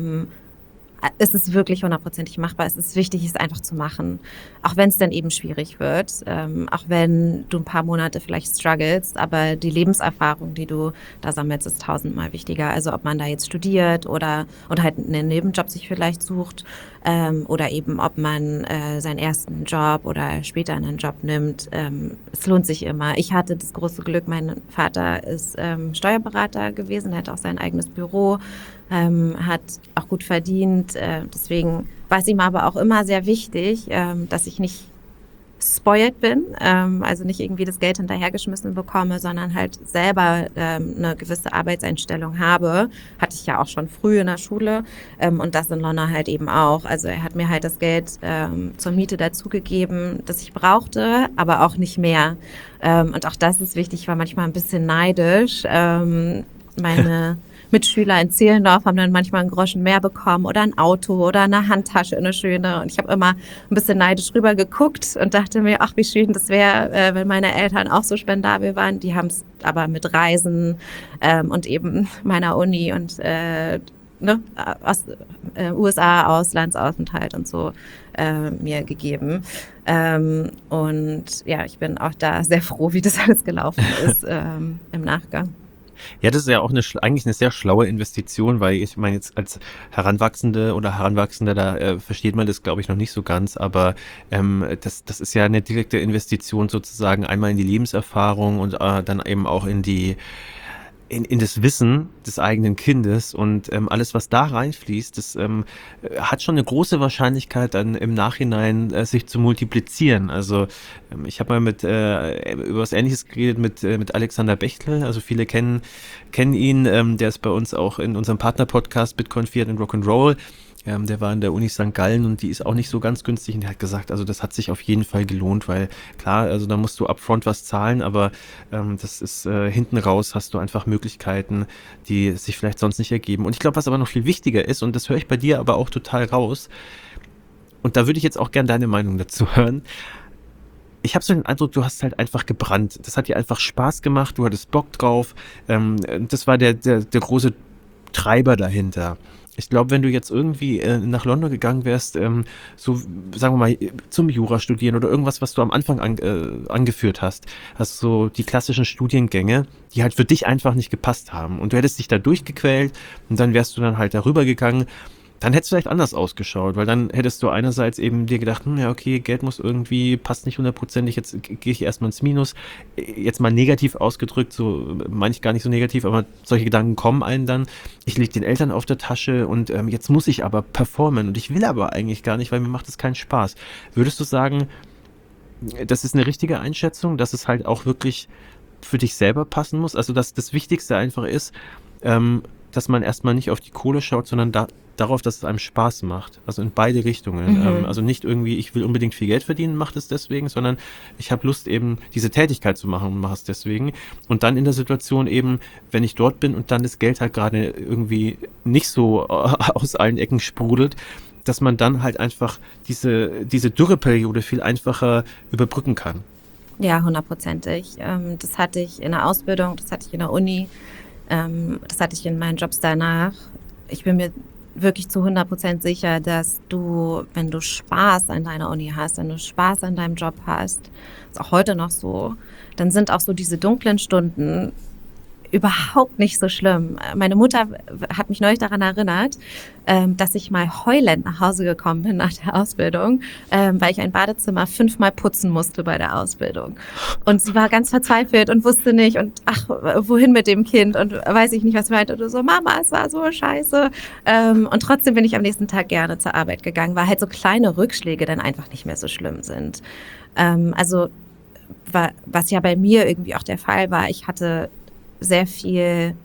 Es ist wirklich 100%ig machbar. Es ist wichtig, es einfach zu machen. Auch wenn es dann eben schwierig wird. Auch wenn du ein paar Monate vielleicht strugglest. Aber die Lebenserfahrung, die du da sammelst, ist tausendmal wichtiger. Also ob man da jetzt studiert oder halt einen Nebenjob sich vielleicht sucht. Oder eben ob man seinen ersten Job oder später einen Job nimmt. Es lohnt sich immer. Ich hatte das große Glück, mein Vater ist Steuerberater gewesen. Er hat auch sein eigenes Büro. Hat auch gut verdient. Deswegen war es ihm aber auch immer sehr wichtig, dass ich nicht spoiled bin, also nicht irgendwie das Geld hinterhergeschmissen bekomme, sondern halt selber eine gewisse Arbeitseinstellung habe. Hatte ich ja auch schon früh in der Schule und das in London halt eben auch. Also er hat mir halt das Geld zur Miete dazugegeben, das ich brauchte, aber auch nicht mehr. Und auch das ist wichtig, ich war manchmal ein bisschen neidisch. Mitschüler in Zehlendorf haben dann manchmal einen Groschen mehr bekommen oder ein Auto oder eine Handtasche, eine schöne. Und ich habe immer ein bisschen neidisch rüber geguckt und dachte mir, ach, wie schön das wäre, wenn meine Eltern auch so spendabel waren. Die haben es aber mit Reisen und eben meiner Uni und aus USA, Auslandsaufenthalt und so mir gegeben. Und ja, ich bin auch da sehr froh, wie das alles gelaufen ist im Nachgang. Ja, das ist ja auch eigentlich eine sehr schlaue Investition, weil ich meine, jetzt als Heranwachsende oder Heranwachsender, da versteht man das, glaube ich, noch nicht so ganz, aber das ist ja eine direkte Investition sozusagen einmal in die Lebenserfahrung und dann eben auch in das Wissen des eigenen Kindes und alles, was da reinfließt, das hat schon eine große Wahrscheinlichkeit, dann im Nachhinein sich zu multiplizieren. Also ich habe mal über was Ähnliches geredet mit Alexander Bechtel. Also viele kennen ihn. Der ist bei uns auch in unserem Partner-Podcast Bitcoin, Fiat und Rock'n'Roll. Der war in der Uni St. Gallen und die ist auch nicht so ganz günstig und der hat gesagt, also das hat sich auf jeden Fall gelohnt, weil klar, also da musst du upfront was zahlen, aber das ist hinten raus hast du einfach Möglichkeiten, die sich vielleicht sonst nicht ergeben. Und ich glaube, was aber noch viel wichtiger ist, und das höre ich bei dir aber auch total raus, und da würde ich jetzt auch gern deine Meinung dazu hören. Ich habe so den Eindruck, du hast halt einfach gebrannt. Das hat dir einfach Spaß gemacht, du hattest Bock drauf. Das war der große Treiber dahinter. Ich glaube, wenn du jetzt irgendwie nach London gegangen wärst, so sagen wir mal zum Jura studieren oder irgendwas, was du am Anfang angeführt hast, hast so die klassischen Studiengänge, die halt für dich einfach nicht gepasst haben. Und du hättest dich da durchgequält und dann wärst du dann halt darüber gegangen. Dann hätte es vielleicht anders ausgeschaut, weil dann hättest du einerseits eben dir gedacht, ja okay, Geld muss irgendwie, passt nicht hundertprozentig, jetzt gehe ich erstmal ins Minus. Jetzt mal negativ ausgedrückt, so meine ich gar nicht so negativ, aber solche Gedanken kommen einem dann. Ich liege den Eltern auf der Tasche und jetzt muss ich aber performen und ich will aber eigentlich gar nicht, weil mir macht es keinen Spaß. Würdest du sagen, das ist eine richtige Einschätzung, dass es halt auch wirklich für dich selber passen muss? Also dass das Wichtigste einfach ist, dass man erstmal nicht auf die Kohle schaut, sondern darauf, dass es einem Spaß macht. Also in beide Richtungen. Also nicht irgendwie, ich will unbedingt viel Geld verdienen, mache das deswegen, sondern ich habe Lust eben diese Tätigkeit zu machen und mache es deswegen. Und dann in der Situation eben, wenn ich dort bin und dann das Geld halt gerade irgendwie nicht so aus allen Ecken sprudelt, dass man dann halt einfach diese Dürreperiode viel einfacher überbrücken kann. Ja, 100%. Das hatte ich in der Ausbildung, das hatte ich in der Uni, das hatte ich in meinen Jobs danach. Ich bin mir wirklich zu 100% sicher, dass du, wenn du Spaß an deiner Uni hast, wenn du Spaß an deinem Job hast, ist auch heute noch so, dann sind auch so diese dunklen Stunden überhaupt nicht so schlimm. Meine Mutter hat mich neulich daran erinnert, dass ich mal heulend nach Hause gekommen bin nach der Ausbildung, weil ich ein Badezimmer 5-mal putzen musste bei der Ausbildung. Und sie war ganz verzweifelt und wusste nicht und ach, wohin mit dem Kind und weiß ich nicht, was meinte. Und so, Mama, es war so scheiße. Und trotzdem bin ich am nächsten Tag gerne zur Arbeit gegangen, weil halt so kleine Rückschläge dann einfach nicht mehr so schlimm sind. Also was ja bei mir irgendwie auch der Fall war, ich hatte sehr viel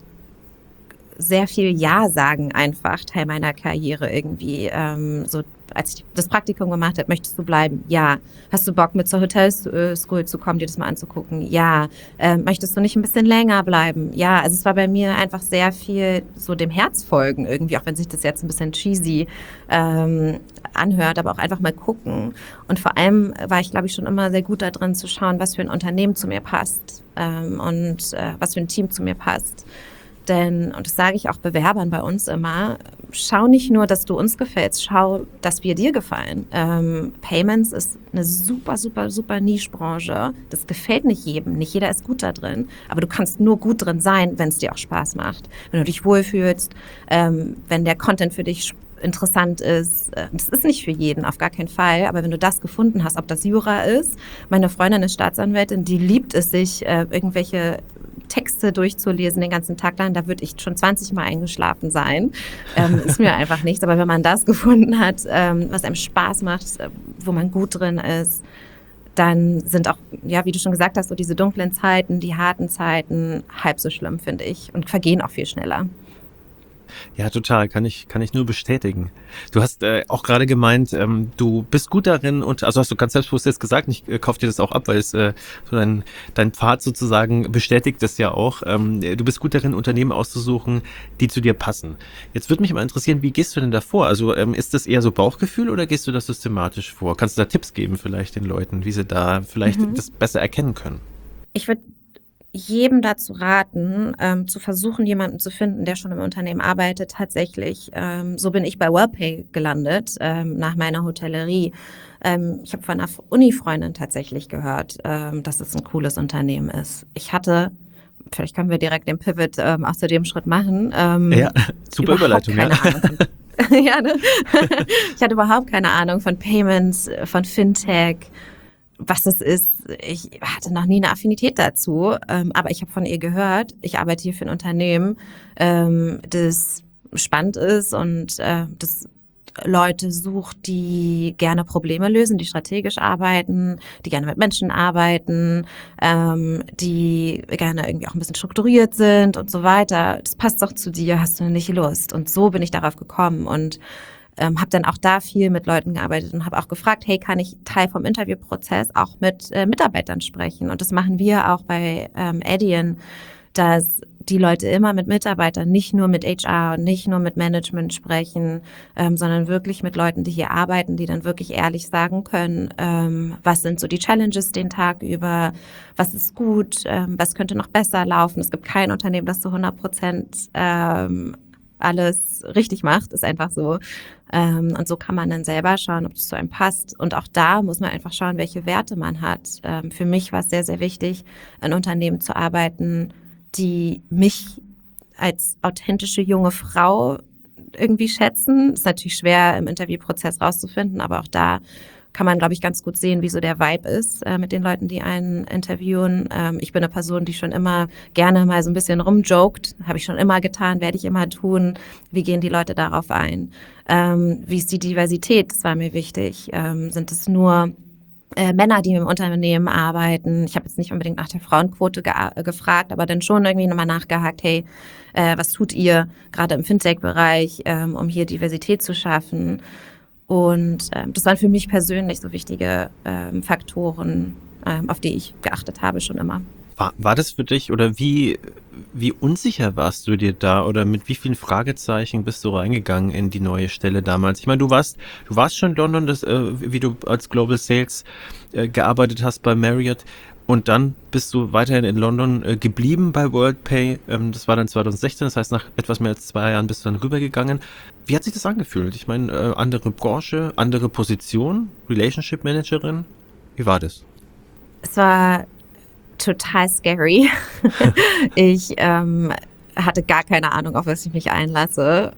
Ja sagen einfach Teil meiner Karriere irgendwie. So als ich das Praktikum gemacht habe, möchtest du bleiben? Ja. Hast du Bock mit zur Hotelschool zu kommen, dir das mal anzugucken? Ja. Möchtest du nicht ein bisschen länger bleiben? Ja. Also es war bei mir einfach sehr viel so dem Herz folgen irgendwie, auch wenn sich das jetzt ein bisschen cheesy anhört, aber auch einfach mal gucken. Und vor allem war ich, glaube ich, schon immer sehr gut da drin zu schauen, was für ein Unternehmen zu mir passt und was für ein Team zu mir passt. Denn, und das sage ich auch Bewerbern bei uns immer, schau nicht nur, dass du uns gefällst, schau, dass wir dir gefallen. Payments ist eine super, super, super Niche-Branche. Das gefällt nicht jedem. Nicht jeder ist gut da drin. Aber du kannst nur gut drin sein, wenn es dir auch Spaß macht. Wenn du dich wohlfühlst, wenn der Content für dich interessant ist. Das ist nicht für jeden, auf gar keinen Fall. Aber wenn du das gefunden hast, ob das Jura ist, meine Freundin ist Staatsanwältin, die liebt es, sich irgendwelche Texte durchzulesen den ganzen Tag lang, da würde ich schon 20 Mal eingeschlafen sein. Ist mir einfach nichts. Aber wenn man das gefunden hat, was einem Spaß macht, wo man gut drin ist, dann sind auch, ja, wie du schon gesagt hast, so diese dunklen Zeiten, die harten Zeiten halb so schlimm, finde ich, und vergehen auch viel schneller. Ja, total, kann ich nur bestätigen. Du hast auch gerade gemeint, du bist gut darin und also hast du ganz selbstbewusst jetzt gesagt, ich kauf dir das auch ab, weil es so dein Pfad sozusagen bestätigt das ja auch. Du bist gut darin, Unternehmen auszusuchen, die zu dir passen. Jetzt würde mich mal interessieren, wie gehst du denn da vor? Also ist das eher so Bauchgefühl oder gehst du das systematisch vor? Kannst du da Tipps geben vielleicht den Leuten, wie sie da vielleicht das besser erkennen können? Ich würde jedem dazu raten, zu versuchen, jemanden zu finden, der schon im Unternehmen arbeitet, tatsächlich. So bin ich bei Wellpay gelandet, nach meiner Hotellerie. Ich habe von einer Uni-Freundin tatsächlich gehört, dass es ein cooles Unternehmen ist. Vielleicht können wir direkt den Pivot auch zu dem Schritt machen. Ja, super Überhaupt Überleitung, keine ja. Ahnung von ja, ne? Ich hatte überhaupt keine Ahnung von Payments, von Fintech, was es ist. Ich hatte noch nie eine Affinität dazu, aber ich habe von ihr gehört. Ich arbeite hier für ein Unternehmen, das spannend ist und das Leute sucht, die gerne Probleme lösen, die strategisch arbeiten, die gerne mit Menschen arbeiten, die gerne irgendwie auch ein bisschen strukturiert sind und so weiter. Das passt doch zu dir, hast du nicht Lust? Und so bin ich darauf gekommen und habe dann auch da viel mit Leuten gearbeitet und habe auch gefragt, hey, kann ich Teil vom Interviewprozess auch mit Mitarbeitern sprechen? Und das machen wir auch bei Adyen, dass die Leute immer mit Mitarbeitern, nicht nur mit HR und nicht nur mit Management sprechen, sondern wirklich mit Leuten, die hier arbeiten, die dann wirklich ehrlich sagen können, was sind so die Challenges den Tag über, was ist gut, was könnte noch besser laufen. Es gibt kein Unternehmen, das zu 100% alles richtig macht, ist einfach so. Und so kann man dann selber schauen, ob es zu einem passt. Und auch da muss man einfach schauen, welche Werte man hat. Für mich war es sehr, sehr wichtig, in Unternehmen zu arbeiten, die mich als authentische junge Frau irgendwie schätzen. Ist natürlich schwer im Interviewprozess rauszufinden, aber auch da kann man, glaube ich, ganz gut sehen, wie so der Vibe ist mit den Leuten, die einen interviewen. Ich bin eine Person, die schon immer gerne mal so ein bisschen rumjoked. Habe ich schon immer getan, werde ich immer tun. Wie gehen die Leute darauf ein? Wie ist die Diversität? Das war mir wichtig. Sind es nur Männer, die im Unternehmen arbeiten? Ich habe jetzt nicht unbedingt nach der Frauenquote gefragt, aber dann schon irgendwie nochmal nachgehakt, hey, was tut ihr gerade im Fintech-Bereich, um hier Diversität zu schaffen? Und das waren für mich persönlich so wichtige Faktoren, auf die ich geachtet habe schon immer. War das für dich oder wie unsicher warst du dir da oder mit wie vielen Fragezeichen bist du reingegangen in die neue Stelle damals? Ich meine, du warst schon in London, wie du als Global Sales gearbeitet hast bei Marriott und dann bist du weiterhin in London geblieben bei Worldpay. Das war dann 2016, das heißt nach etwas mehr als 2 Jahren bist du dann rübergegangen. Wie hat sich das angefühlt? Ich meine, andere Branche, andere Position, Relationship Managerin. Wie war das? Es war total scary. Ich hatte gar keine Ahnung, auf was ich mich einlasse.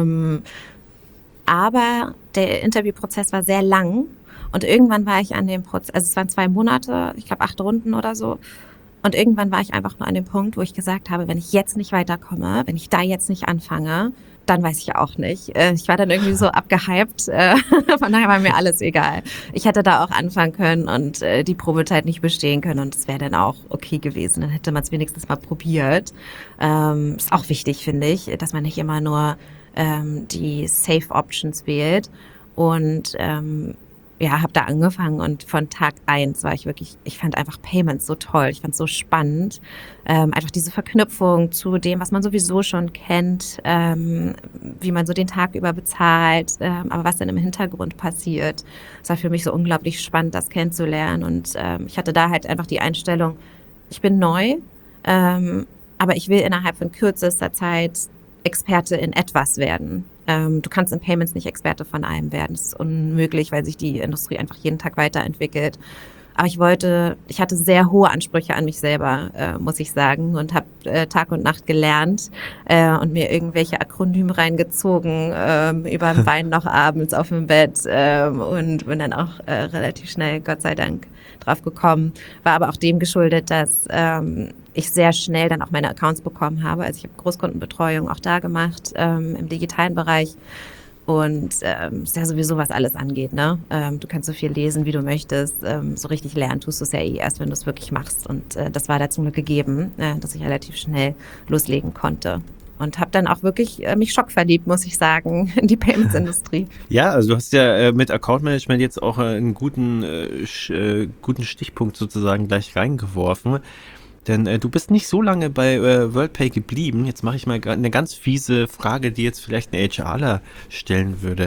Aber der Interviewprozess war sehr lang und irgendwann war ich an dem Prozess, also es waren 2 Monate, ich glaube 8 Runden oder so. Und irgendwann war ich einfach nur an dem Punkt, wo ich gesagt habe, wenn ich jetzt nicht weiterkomme, wenn ich da jetzt nicht anfange, dann weiß ich auch nicht. Ich war dann irgendwie so abgehypt, von daher war mir alles egal. Ich hätte da auch anfangen können und die Probezeit nicht bestehen können und es wäre dann auch okay gewesen. Dann hätte man es wenigstens mal probiert. Ist auch wichtig, finde ich, dass man nicht immer nur die Safe Options wählt. Und ja, habe da angefangen und von Tag 1 war ich fand einfach Payments so toll, ich fand es so spannend, einfach diese Verknüpfung zu dem, was man sowieso schon kennt, wie man so den Tag über bezahlt, aber was dann im Hintergrund passiert. Es war für mich so unglaublich spannend, das kennenzulernen und ich hatte da halt einfach die Einstellung, ich bin neu, aber ich will innerhalb von kürzester Zeit Experte in etwas werden. Du kannst in Payments nicht Experte von allem werden. Das ist unmöglich, weil sich die Industrie einfach jeden Tag weiterentwickelt. Aber ich hatte sehr hohe Ansprüche an mich selber, muss ich sagen, und habe Tag und Nacht gelernt und mir irgendwelche Akronyme reingezogen, über den Wein noch abends auf dem Bett und bin dann auch relativ schnell, Gott sei Dank, drauf gekommen. War aber auch dem geschuldet, dass ich sehr schnell dann auch meine Accounts bekommen habe. Also ich habe Großkundenbetreuung auch da gemacht, im digitalen Bereich. Und ist ja sowieso, was alles angeht, ne? Du kannst so viel lesen, wie du möchtest. So richtig lernen tust du es ja eh erst, wenn du es wirklich machst. Und das war da zum Glück gegeben, dass ich relativ schnell loslegen konnte. und habe dann auch wirklich mich schockverliebt, muss ich sagen, in die Payments-Industrie. Ja, also du hast ja mit Account Management jetzt auch einen guten Stichpunkt sozusagen gleich reingeworfen. Denn du bist nicht so lange bei WorldPay geblieben. Jetzt mache ich mal eine ganz fiese Frage, die jetzt vielleicht ein HRler stellen würde.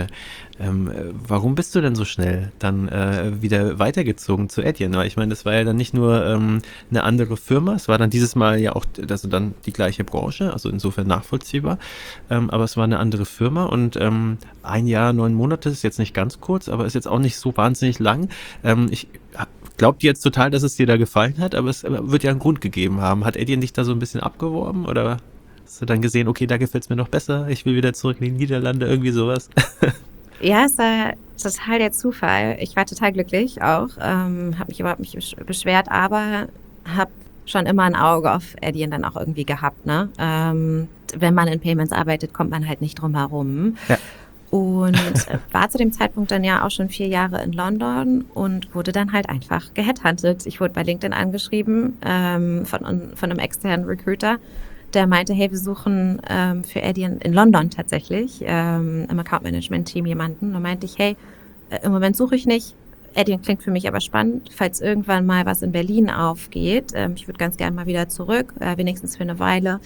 Warum bist du denn so schnell dann wieder weitergezogen zu Adyen? Weil ich meine, das war ja dann nicht nur eine andere Firma, es war dann dieses Mal ja auch also dann die gleiche Branche, also insofern nachvollziehbar. Aber es war eine andere Firma und 1 Jahr, 9 Monate ist jetzt nicht ganz kurz, aber ist jetzt auch nicht so wahnsinnig lang. Ich glaubt dir jetzt total, dass es dir da gefallen hat, aber es wird ja einen Grund gegeben haben. Hat Adyen dich da so ein bisschen abgeworben oder hast du dann gesehen, okay, da gefällt es mir noch besser, ich will wieder zurück in die Niederlande, irgendwie sowas? Ja, es war total der Zufall. Ich war total glücklich auch, habe mich überhaupt nicht beschwert, aber habe schon immer ein Auge auf Adyen dann auch irgendwie gehabt. Ne? Wenn man in Payments arbeitet, kommt man halt nicht drum herum. Ja. Und war zu dem Zeitpunkt dann ja auch schon 4 Jahre in London und wurde dann halt einfach geheadhuntet. Ich wurde bei LinkedIn angeschrieben von einem externen Recruiter, der meinte, hey, wir suchen für Adyen in London tatsächlich im Account-Management-Team jemanden. Und meinte ich, hey, im Moment suche ich nicht. Adyen klingt für mich aber spannend. Falls irgendwann mal was in Berlin aufgeht, ich würde ganz gerne mal wieder zurück, wenigstens für eine Weile.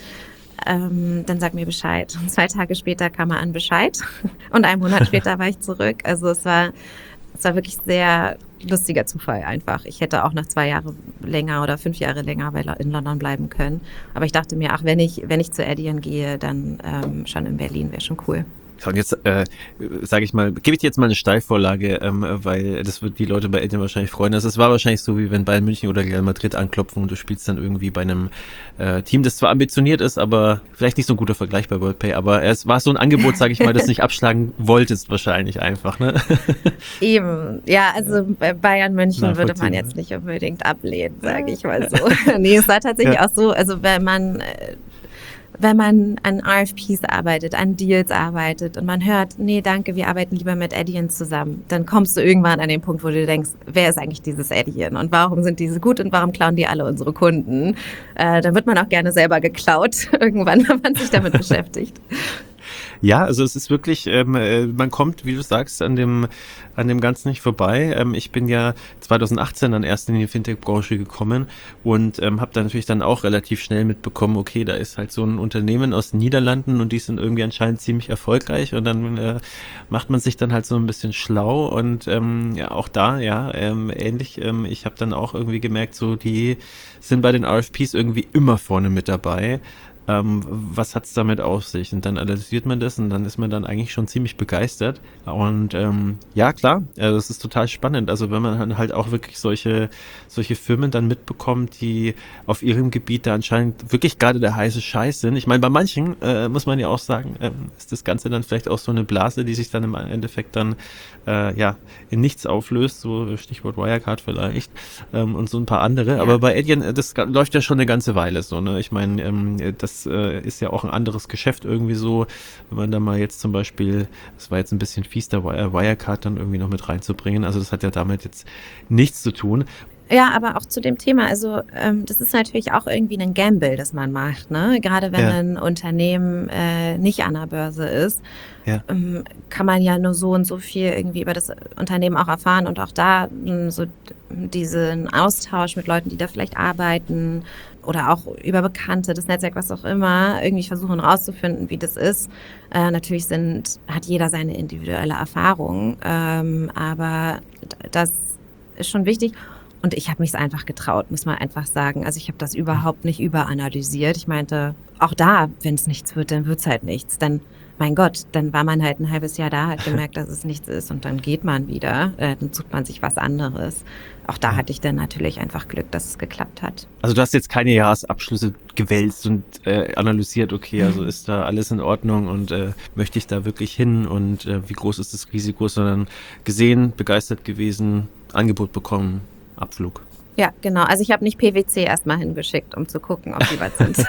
Dann sag mir Bescheid. Und 2 Tage später kam er an Bescheid und 1 Monat später war ich zurück. Also es war wirklich sehr lustiger Zufall einfach. Ich hätte auch noch 2 Jahre länger oder 5 Jahre länger in London bleiben können. Aber ich dachte mir, ach, wenn ich zu Adyen gehe, dann schon in Berlin wäre schon cool. Und jetzt sage ich mal, gebe ich dir jetzt mal eine Steilvorlage, weil das wird die Leute bei Adyen wahrscheinlich freuen. Also es war wahrscheinlich so, wie wenn Bayern München oder Real Madrid anklopfen und du spielst dann irgendwie bei einem Team, das zwar ambitioniert ist, aber vielleicht nicht so ein guter Vergleich bei WorldPay, aber es war so ein Angebot, sage ich mal, das nicht abschlagen wolltest wahrscheinlich einfach, ne? Eben, ja, also bei Bayern München würde man jetzt nicht unbedingt ablehnen, sage ich mal so. Nee, es war tatsächlich auch so, also wenn man an RFPs arbeitet, an Deals arbeitet und man hört, nee, danke, wir arbeiten lieber mit Adyen zusammen, dann kommst du irgendwann an den Punkt, wo du denkst, wer ist eigentlich dieses Adyen und warum sind diese gut und warum klauen die alle unsere Kunden? Dann wird man auch gerne selber geklaut, irgendwann, wenn man sich damit beschäftigt. Ja, also es ist wirklich, man kommt, wie du sagst, an dem Ganzen nicht vorbei. Ich bin ja 2018 dann erst in die Fintech-Branche gekommen und habe da natürlich dann auch relativ schnell mitbekommen, okay, da ist halt so ein Unternehmen aus den Niederlanden und die sind irgendwie anscheinend ziemlich erfolgreich und dann macht man sich dann halt so ein bisschen schlau und ja, auch da, ja, ähnlich. Ich habe dann auch irgendwie gemerkt, so die sind bei den RFPs irgendwie immer vorne mit dabei. Was hat's damit auf sich? Und dann analysiert man das und dann ist man dann eigentlich schon ziemlich begeistert. Und ja, klar, das ist total spannend. Also wenn man dann halt auch wirklich solche Firmen dann mitbekommt, die auf ihrem Gebiet da anscheinend wirklich gerade der heiße Scheiß sind. Ich meine, bei manchen muss man ja auch sagen, ist das Ganze dann vielleicht auch so eine Blase, die sich dann im Endeffekt dann ja in nichts auflöst, so Stichwort Wirecard vielleicht und so ein paar andere. Ja. Aber bei Adyen, das läuft ja schon eine ganze Weile so, ne? Ich meine, das ist ja auch ein anderes Geschäft irgendwie so, wenn man da mal jetzt zum Beispiel, das war jetzt ein bisschen fies, da Wirecard dann irgendwie noch mit reinzubringen, also das hat ja damit jetzt nichts zu tun. Ja, aber auch zu dem Thema, also das ist natürlich auch irgendwie ein Gamble, das man macht, ne? Gerade wenn ein Unternehmen nicht an der Börse ist, kann man ja nur so und so viel irgendwie über das Unternehmen auch erfahren und auch da so diesen Austausch mit Leuten, die da vielleicht arbeiten oder auch über Bekannte, das Netzwerk, was auch immer, irgendwie versuchen rauszufinden, wie das ist. Natürlich hat jeder seine individuelle Erfahrung, aber das ist schon wichtig. Und ich habe mich einfach getraut, muss man einfach sagen. Also ich habe das überhaupt nicht überanalysiert. Ich meinte, auch da, wenn es nichts wird, dann wird's halt nichts. Dann, mein Gott, dann war man halt ein halbes Jahr da, hat gemerkt, dass es nichts ist und dann geht man wieder. Dann sucht man sich was anderes. Auch da hatte ich dann natürlich einfach Glück, dass es geklappt hat. Also du hast jetzt keine Jahresabschlüsse gewälzt und analysiert, okay, also ist da alles in Ordnung und möchte ich da wirklich hin und wie groß ist das Risiko, sondern gesehen, begeistert gewesen, Angebot bekommen. Abflug. Ja, genau. Also ich habe nicht PwC erstmal hingeschickt, um zu gucken, ob die was sind.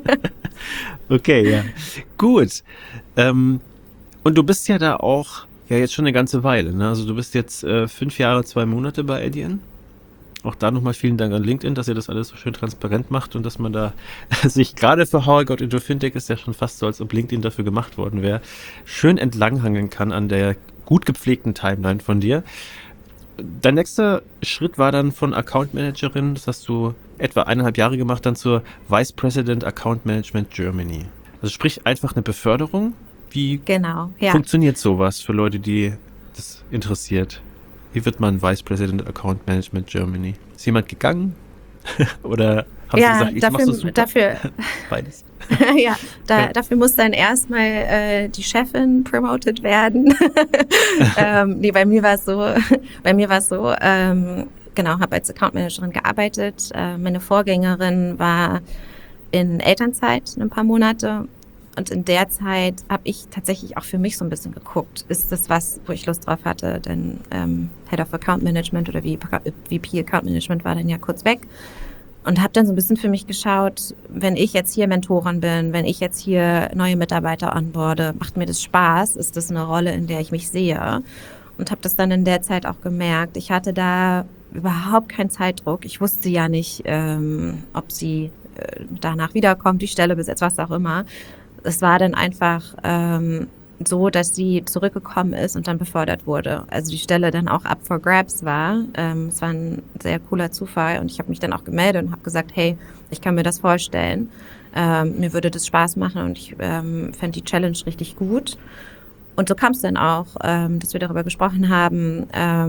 Okay, ja. Gut. Und du bist ja da auch jetzt schon eine ganze Weile, ne? Also du bist jetzt 5 Jahre, 2 Monate bei Adyen? Auch da nochmal vielen Dank an LinkedIn, dass ihr das alles so schön transparent macht und dass man da sich gerade für How I Got Into Fintech, ist ja schon fast so, als ob LinkedIn dafür gemacht worden wäre, schön entlanghangeln kann an der gut gepflegten Timeline von dir. Dein nächster Schritt war dann von Account Managerin, das hast du etwa 1,5 Jahre gemacht, dann zur Vice President Account Management Germany. Also sprich einfach eine Beförderung. Wie Genau, ja. funktioniert sowas für Leute, die das interessiert? Wie wird man Vice President Account Management Germany? Ist jemand gegangen? Oder haben sie gesagt, ich mach so super? Dafür, Beides. Dafür muss dann erstmal die Chefin promoted werden. Nee, bei mir war es so, genau, habe als Account Managerin gearbeitet. Meine Vorgängerin war in Elternzeit ein paar Monate. Und in der Zeit habe ich tatsächlich auch für mich so ein bisschen geguckt, ist das was, wo ich Lust drauf hatte, denn Head of Account Management oder VP Account Management war dann ja kurz weg und habe dann so ein bisschen für mich geschaut, wenn ich jetzt hier Mentorin bin, wenn ich jetzt hier neue Mitarbeiter onboarde, macht mir das Spaß, ist das eine Rolle, in der ich mich sehe und habe das dann in der Zeit auch gemerkt. Ich hatte da überhaupt keinen Zeitdruck, ich wusste ja nicht, ob sie danach wiederkommt, die Stelle besetzt, was auch immer. Es war dann einfach so, dass sie zurückgekommen ist und dann befördert wurde. Also die Stelle dann auch up for grabs war. Es war ein sehr cooler Zufall und ich habe mich dann auch gemeldet und habe gesagt, hey, ich kann mir das vorstellen. Mir würde das Spaß machen und ich fände die Challenge richtig gut. Und so kam es dann auch, dass wir darüber gesprochen haben.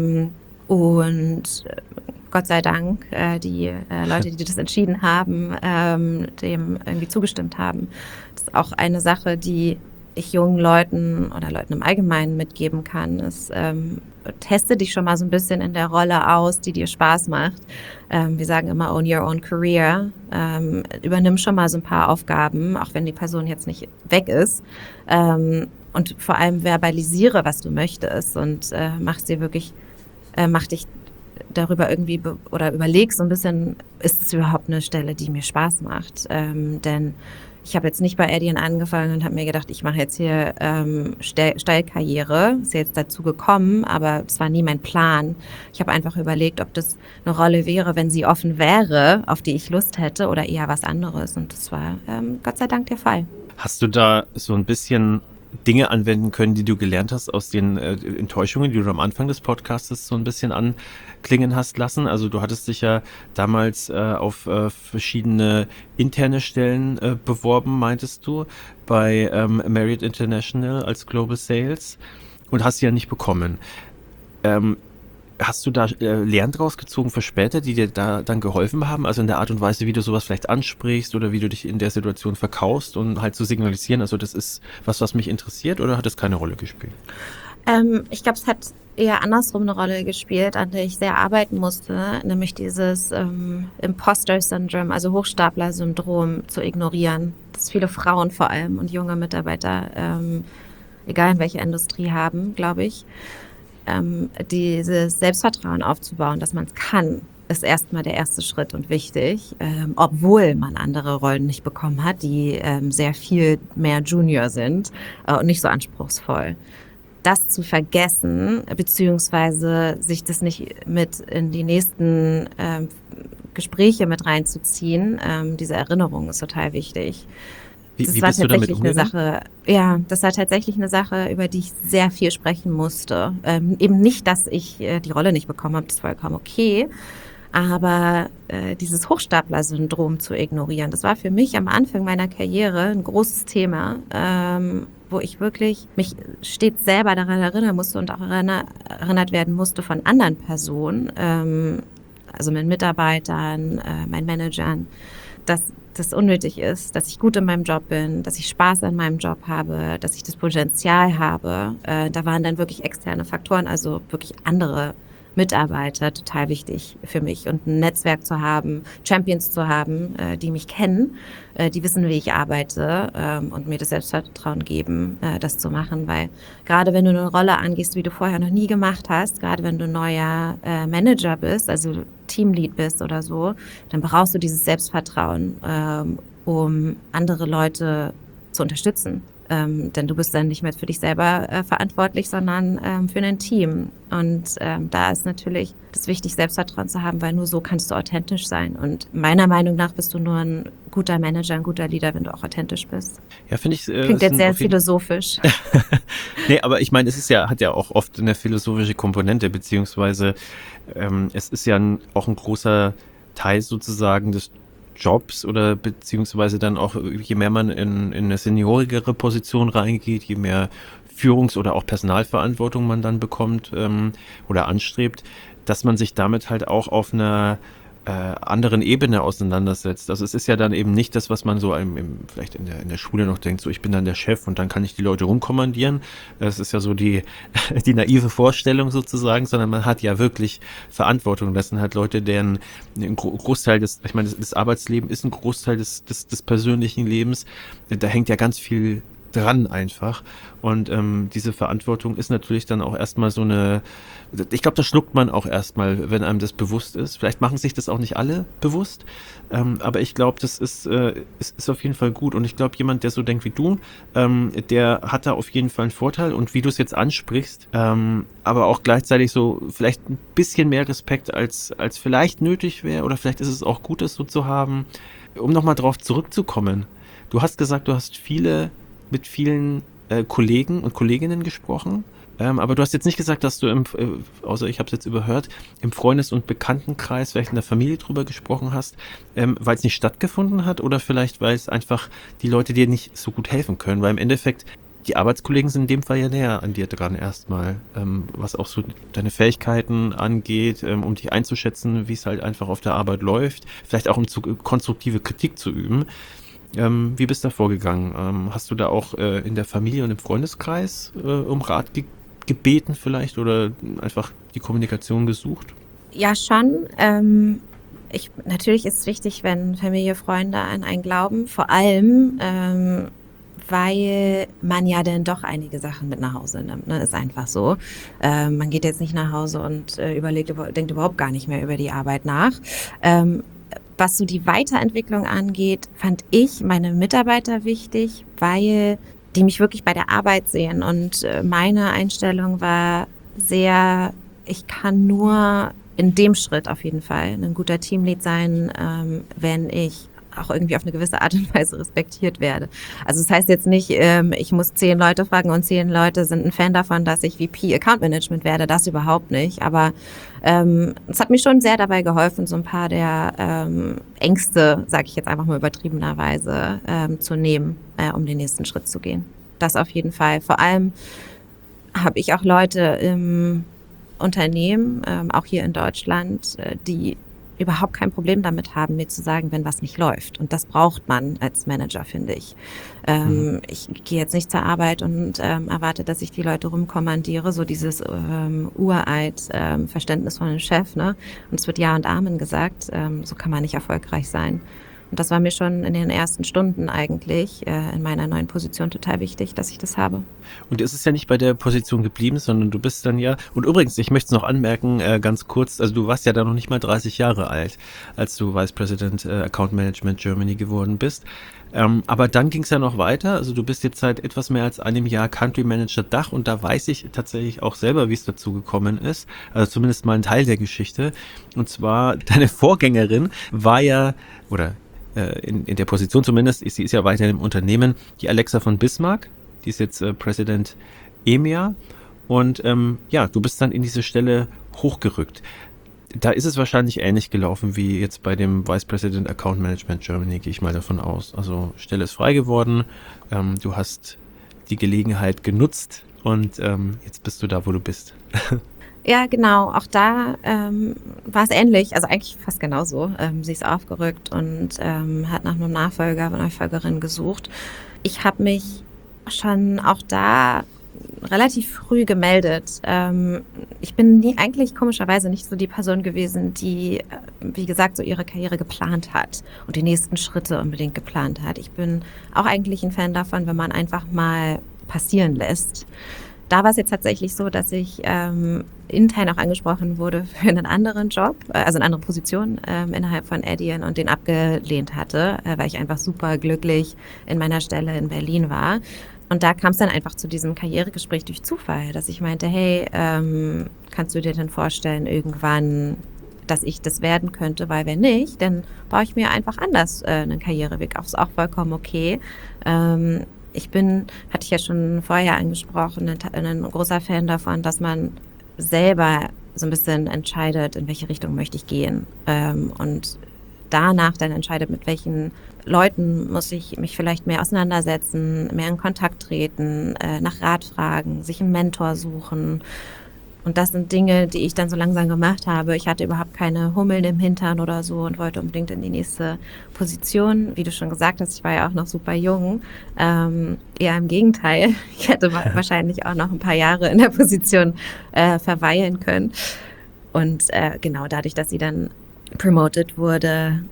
Und Gott sei Dank, die Leute, die das entschieden haben, dem irgendwie zugestimmt haben. Das ist auch eine Sache, die ich jungen Leuten oder Leuten im Allgemeinen mitgeben kann, ist, teste dich schon mal so ein bisschen in der Rolle aus, die dir Spaß macht. Wir sagen immer, own your own career. Übernimm schon mal so ein paar Aufgaben, auch wenn die Person jetzt nicht weg ist. Und vor allem verbalisiere, was du möchtest und mach dich darüber irgendwie oder überleg so ein bisschen, ist es überhaupt eine Stelle, die mir Spaß macht? Denn ich habe jetzt nicht bei Adyen angefangen und habe mir gedacht, ich mache jetzt hier Steilkarriere. Ist jetzt dazu gekommen, aber es war nie mein Plan. Ich habe einfach überlegt, ob das eine Rolle wäre, wenn sie offen wäre, auf die ich Lust hätte oder eher was anderes. Und das war Gott sei Dank der Fall. Hast du da so ein bisschen Dinge anwenden können, die du gelernt hast aus den Enttäuschungen, die du am Anfang des Podcasts so ein bisschen anklingen hast lassen? Also du hattest dich ja damals auf verschiedene interne Stellen beworben, meintest du, bei Marriott International als Global Sales und hast sie ja nicht bekommen. Hast du da Lehren draus gezogen für später, die dir da dann geholfen haben? Also in der Art und Weise, wie du sowas vielleicht ansprichst oder wie du dich in der Situation verkaufst und halt zu signalisieren, also das ist was mich interessiert, oder hat es keine Rolle gespielt? Ich glaube, es hat eher andersrum eine Rolle gespielt, an der ich sehr arbeiten musste, nämlich dieses Imposter-Syndrom, also Hochstapler-Syndrom zu ignorieren, das viele Frauen vor allem und junge Mitarbeiter, egal in welcher Industrie haben, glaube ich. Dieses Selbstvertrauen aufzubauen, dass man es kann, ist erstmal der erste Schritt und wichtig, obwohl man andere Rollen nicht bekommen hat, die sehr viel mehr Junior sind und nicht so anspruchsvoll. Das zu vergessen, beziehungsweise sich das nicht mit in die nächsten Gespräche mit reinzuziehen, diese Erinnerung ist total wichtig. Das war tatsächlich eine Sache, das war tatsächlich eine Sache, über die ich sehr viel sprechen musste. Eben nicht, dass ich die Rolle nicht bekommen habe, das ist vollkommen okay, aber dieses Hochstapler-Syndrom zu ignorieren, das war für mich am Anfang meiner Karriere ein großes Thema, wo ich wirklich mich stets selber daran erinnern musste und auch erinnert werden musste von anderen Personen, also meinen Mitarbeitern, meinen Managern, dass das unnötig ist, dass ich gut in meinem Job bin, dass ich Spaß an meinem Job habe, dass ich das Potenzial habe. Da waren dann wirklich externe Faktoren, also wirklich andere Mitarbeiter total wichtig für mich und ein Netzwerk zu haben, Champions zu haben, die mich kennen, die wissen, wie ich arbeite und mir das Selbstvertrauen geben, das zu machen, weil gerade wenn du eine Rolle angehst, wie du vorher noch nie gemacht hast, gerade wenn du neuer Manager bist, also Teamlead bist oder so, dann brauchst du dieses Selbstvertrauen, um andere Leute zu unterstützen. Denn du bist dann nicht mehr für dich selber verantwortlich, sondern für ein Team. Und da ist natürlich das wichtig, Selbstvertrauen zu haben, weil nur so kannst du authentisch sein. Und meiner Meinung nach bist du nur ein guter Manager, ein guter Leader, wenn du auch authentisch bist. Ja, finde ich. Klingt jetzt sehr philosophisch. Nee, aber ich meine, hat ja auch oft eine philosophische Komponente, beziehungsweise es ist ja auch ein großer Teil sozusagen des Jobs oder beziehungsweise dann auch, je mehr man in eine seniorigere Position reingeht, je mehr Führungs- oder auch Personalverantwortung man dann bekommt oder anstrebt, dass man sich damit halt auch auf einer anderen Ebene auseinandersetzt. Also es ist ja dann eben nicht das, was man so vielleicht in der Schule noch denkt, so ich bin dann der Chef und dann kann ich die Leute rumkommandieren. Das ist ja so die naive Vorstellung sozusagen, sondern man hat ja wirklich Verantwortung. Das sind halt Leute, deren ein Großteil das Arbeitsleben ist ein Großteil des persönlichen Lebens. Da hängt ja ganz viel dran einfach. Und diese Verantwortung ist natürlich dann auch erstmal ich glaube, das schluckt man auch erstmal, wenn einem das bewusst ist. Vielleicht machen sich das auch nicht alle bewusst, aber ich glaube, das ist auf jeden Fall gut. Und ich glaube, jemand, der so denkt wie du, der hat da auf jeden Fall einen Vorteil. Und wie du es jetzt ansprichst, aber auch gleichzeitig so vielleicht ein bisschen mehr Respekt als vielleicht nötig wäre, oder vielleicht ist es auch gut, das so zu haben, um nochmal drauf zurückzukommen. Du hast gesagt, du hast mit vielen Kollegen und Kolleginnen gesprochen, aber du hast jetzt nicht gesagt, dass du außer ich habe es jetzt überhört, im Freundes- und Bekanntenkreis, vielleicht in der Familie drüber gesprochen hast, weil es nicht stattgefunden hat oder vielleicht, weil es einfach die Leute dir nicht so gut helfen können, weil im Endeffekt die Arbeitskollegen sind in dem Fall ja näher an dir dran erstmal, was auch so deine Fähigkeiten angeht, um dich einzuschätzen, wie es halt einfach auf der Arbeit läuft, vielleicht auch um konstruktive Kritik zu üben. Wie bist du da vorgegangen? Hast du da auch in der Familie und im Freundeskreis um Rat gebeten vielleicht oder einfach die Kommunikation gesucht? Ja, schon. Natürlich ist es wichtig, wenn Familie, Freunde an einen glauben, vor allem, weil man ja dann doch einige Sachen mit nach Hause nimmt. Ne? Ist einfach so. Man geht jetzt nicht nach Hause und denkt überhaupt gar nicht mehr über die Arbeit nach. Was so die Weiterentwicklung angeht, fand ich meine Mitarbeiter wichtig, weil die mich wirklich bei der Arbeit sehen. Und meine Einstellung war sehr, ich kann nur in dem Schritt auf jeden Fall ein guter Teamlead sein, wenn ich auch irgendwie auf eine gewisse Art und Weise respektiert werde. Also das heißt jetzt nicht, ich muss 10 Leute fragen und 10 Leute sind ein Fan davon, dass ich VP Account Management werde. Das überhaupt nicht. Aber es hat mir schon sehr dabei geholfen, so ein paar der Ängste, sage ich jetzt einfach mal übertriebenerweise, zu nehmen, um den nächsten Schritt zu gehen. Das auf jeden Fall. Vor allem habe ich auch Leute im Unternehmen, auch hier in Deutschland, die überhaupt kein Problem damit haben, mir zu sagen, wenn was nicht läuft. Und das braucht man als Manager, finde ich. Ich gehe jetzt nicht zur Arbeit und erwarte, dass ich die Leute rumkommandiere, so dieses uralt Verständnis von einem Chef, ne? Und es wird Ja und Amen gesagt, so kann man nicht erfolgreich sein. Und das war mir schon in den ersten Stunden eigentlich in meiner neuen Position total wichtig, dass ich das habe. Und es ist ja nicht bei der Position geblieben, sondern du bist dann ja, und übrigens, ich möchte es noch anmerken, ganz kurz, also du warst ja da noch nicht mal 30 Jahre alt, als du Vice President Account Management Germany geworden bist. Aber dann ging es ja noch weiter, also du bist jetzt seit etwas mehr als einem Jahr Country Manager Dach und da weiß ich tatsächlich auch selber, wie es dazu gekommen ist, also zumindest mal ein Teil der Geschichte. Und zwar, deine Vorgängerin war ja, oder in der Position zumindest, sie ist ja weiterhin im Unternehmen, die Alexa von Bismarck, die ist jetzt President EMEA und ja, du bist dann in diese Stelle hochgerückt. Da ist es wahrscheinlich ähnlich gelaufen wie jetzt bei dem Vice President Account Management Germany, gehe ich mal davon aus. Also Stelle ist frei geworden, du hast die Gelegenheit genutzt und jetzt bist du da, wo du bist. Ja, genau. Auch da war es ähnlich, also eigentlich fast genauso. Sie ist aufgerückt und hat nach einem Nachfolger, Nachfolgerin gesucht. Ich habe mich schon auch da relativ früh gemeldet. Ich bin eigentlich komischerweise nicht so die Person gewesen, die, wie gesagt, so ihre Karriere geplant hat und die nächsten Schritte unbedingt geplant hat. Ich bin auch eigentlich ein Fan davon, wenn man einfach mal passieren lässt. Da war es jetzt tatsächlich so, dass ich intern auch angesprochen wurde für einen anderen Job, also eine andere Position innerhalb von Adyen und den abgelehnt hatte, weil ich einfach super glücklich in meiner Stelle in Berlin war. Und da kam es dann einfach zu diesem Karrieregespräch durch Zufall, dass ich meinte, hey, kannst du dir denn vorstellen, irgendwann, dass ich das werden könnte? Weil wenn nicht, dann baue ich mir einfach anders einen Karriereweg auf. Ist auch vollkommen okay. Hatte ich ja schon vorher angesprochen, ein großer Fan davon, dass man selber so ein bisschen entscheidet, in welche Richtung möchte ich gehen. Und danach dann entscheidet, mit welchen Leuten muss ich mich vielleicht mehr auseinandersetzen, mehr in Kontakt treten, nach Rat fragen, sich einen Mentor suchen. Und das sind Dinge, die ich dann so langsam gemacht habe. Ich hatte überhaupt keine Hummeln im Hintern oder so und wollte unbedingt in die nächste Position. Wie du schon gesagt hast, ich war ja auch noch super jung. Eher im Gegenteil. Ich hätte wahrscheinlich auch noch ein paar Jahre in der Position verweilen können. Und genau dadurch, dass sie dann promoted wurde,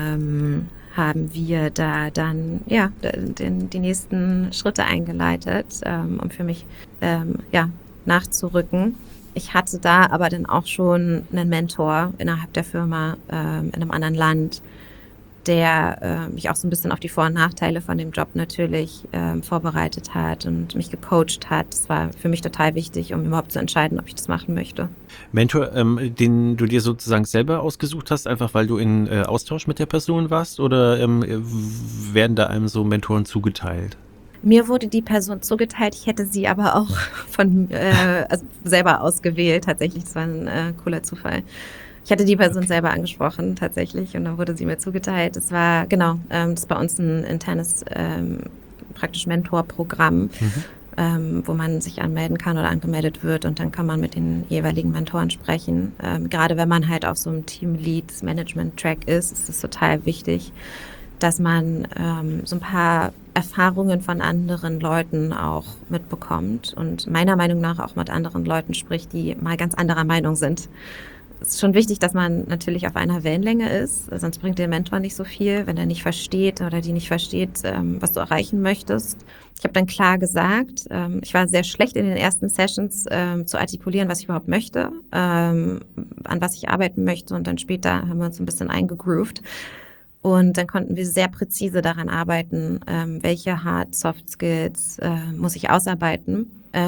haben wir da dann die nächsten Schritte eingeleitet, um für mich nachzurücken. Ich hatte da aber dann auch schon einen Mentor innerhalb der Firma in einem anderen Land, der mich auch so ein bisschen auf die Vor- und Nachteile von dem Job natürlich vorbereitet hat und mich gecoacht hat. Das war für mich total wichtig, um überhaupt zu entscheiden, ob ich das machen möchte. Mentor, den du dir sozusagen selber ausgesucht hast, einfach weil du in Austausch mit der Person warst, oder werden da einem so Mentoren zugeteilt? Mir wurde die Person zugeteilt, ich hätte sie aber auch selber ausgewählt. Tatsächlich, das war ein cooler Zufall. Ich hatte die Person selber angesprochen, tatsächlich, und dann wurde sie mir zugeteilt. Das war, das ist bei uns ein internes, praktisch Mentorprogramm, wo man sich anmelden kann oder angemeldet wird, und dann kann man mit den jeweiligen Mentoren sprechen. Gerade wenn man halt auf so einem Team-Lead-Management-Track ist es total wichtig, dass man so ein paar Erfahrungen von anderen Leuten auch mitbekommt und meiner Meinung nach auch mit anderen Leuten spricht, die mal ganz anderer Meinung sind. Es ist schon wichtig, dass man natürlich auf einer Wellenlänge ist, sonst bringt der Mentor nicht so viel, wenn er nicht versteht oder die nicht versteht, was du erreichen möchtest. Ich habe dann klar gesagt, ich war sehr schlecht in den ersten Sessions zu artikulieren, was ich überhaupt möchte, an was ich arbeiten möchte, und dann später haben wir uns ein bisschen eingegroovt. Und dann konnten wir sehr präzise daran arbeiten, welche Hard Soft Skills muss ich ausarbeiten.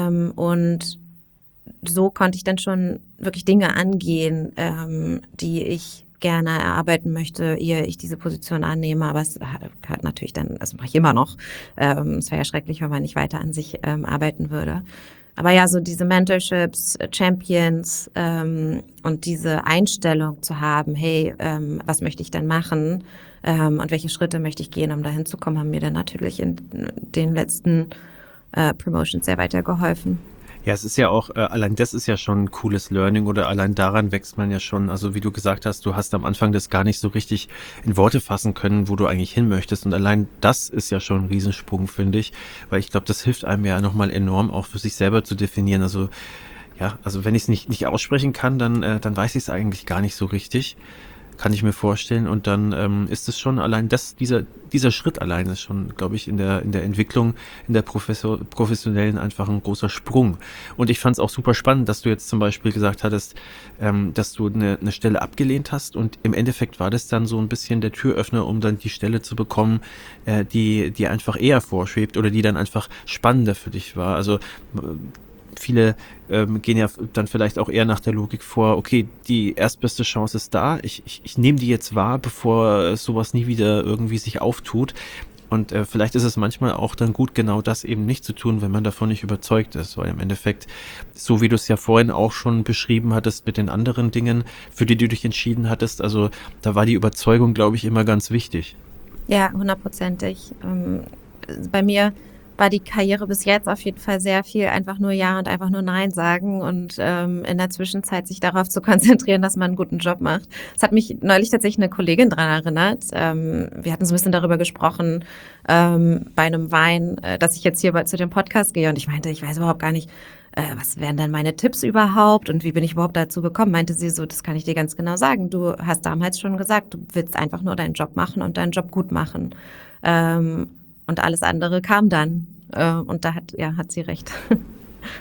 Und so konnte ich dann schon wirklich Dinge angehen, die ich gerne erarbeiten möchte, ehe ich diese Position annehme. Aber es hat natürlich dann, das mache ich immer noch. Es wäre ja schrecklich, wenn man nicht weiter an sich arbeiten würde. Aber ja, so diese Mentorships, Champions und diese Einstellung zu haben, hey, was möchte ich denn machen und welche Schritte möchte ich gehen, um dahin zu kommen, haben mir dann natürlich in den letzten Promotions sehr weitergeholfen. Ja, es ist ja auch, allein das ist ja schon ein cooles Learning, oder allein daran wächst man ja schon. Also wie du gesagt hast, du hast am Anfang das gar nicht so richtig in Worte fassen können, wo du eigentlich hin möchtest. Und allein das ist ja schon ein Riesensprung, finde ich. Weil ich glaube, das hilft einem ja nochmal enorm, auch für sich selber zu definieren. Also ja, also wenn ich es nicht aussprechen kann, dann weiß ich es eigentlich gar nicht so richtig. Kann ich mir vorstellen. Und dann ist es schon allein dieser Schritt allein ist schon, glaube ich, in der Entwicklung, in der professionellen einfach ein großer Sprung. Und ich fand es auch super spannend, dass du jetzt zum Beispiel gesagt hattest, dass du eine Stelle abgelehnt hast, und im Endeffekt war das dann so ein bisschen der Türöffner, um dann die Stelle zu bekommen, die einfach eher vorschwebt oder die dann einfach spannender für dich war. Also viele gehen ja dann vielleicht auch eher nach der Logik vor, okay, die erstbeste Chance ist da, ich nehme die jetzt wahr, bevor sowas nie wieder irgendwie sich auftut. Und vielleicht ist es manchmal auch dann gut, genau das eben nicht zu tun, wenn man davon nicht überzeugt ist, weil im Endeffekt, so wie du es ja vorhin auch schon beschrieben hattest mit den anderen Dingen, für die du dich entschieden hattest, also da war die Überzeugung, glaube ich, immer ganz wichtig. Ja, 100%. Bei mir war die Karriere bis jetzt auf jeden Fall sehr viel einfach nur Ja und einfach nur Nein sagen und in der Zwischenzeit sich darauf zu konzentrieren, dass man einen guten Job macht. Es hat mich neulich tatsächlich eine Kollegin dran erinnert. Wir hatten so ein bisschen darüber gesprochen bei einem Wein, dass ich jetzt hier zu dem Podcast gehe, und ich meinte, ich weiß überhaupt gar nicht, was wären denn meine Tipps überhaupt und wie bin ich überhaupt dazu gekommen? Meinte sie so, das kann ich dir ganz genau sagen. Du hast damals schon gesagt, du willst einfach nur deinen Job machen und deinen Job gut machen. Und alles andere kam dann. Und da hat sie recht.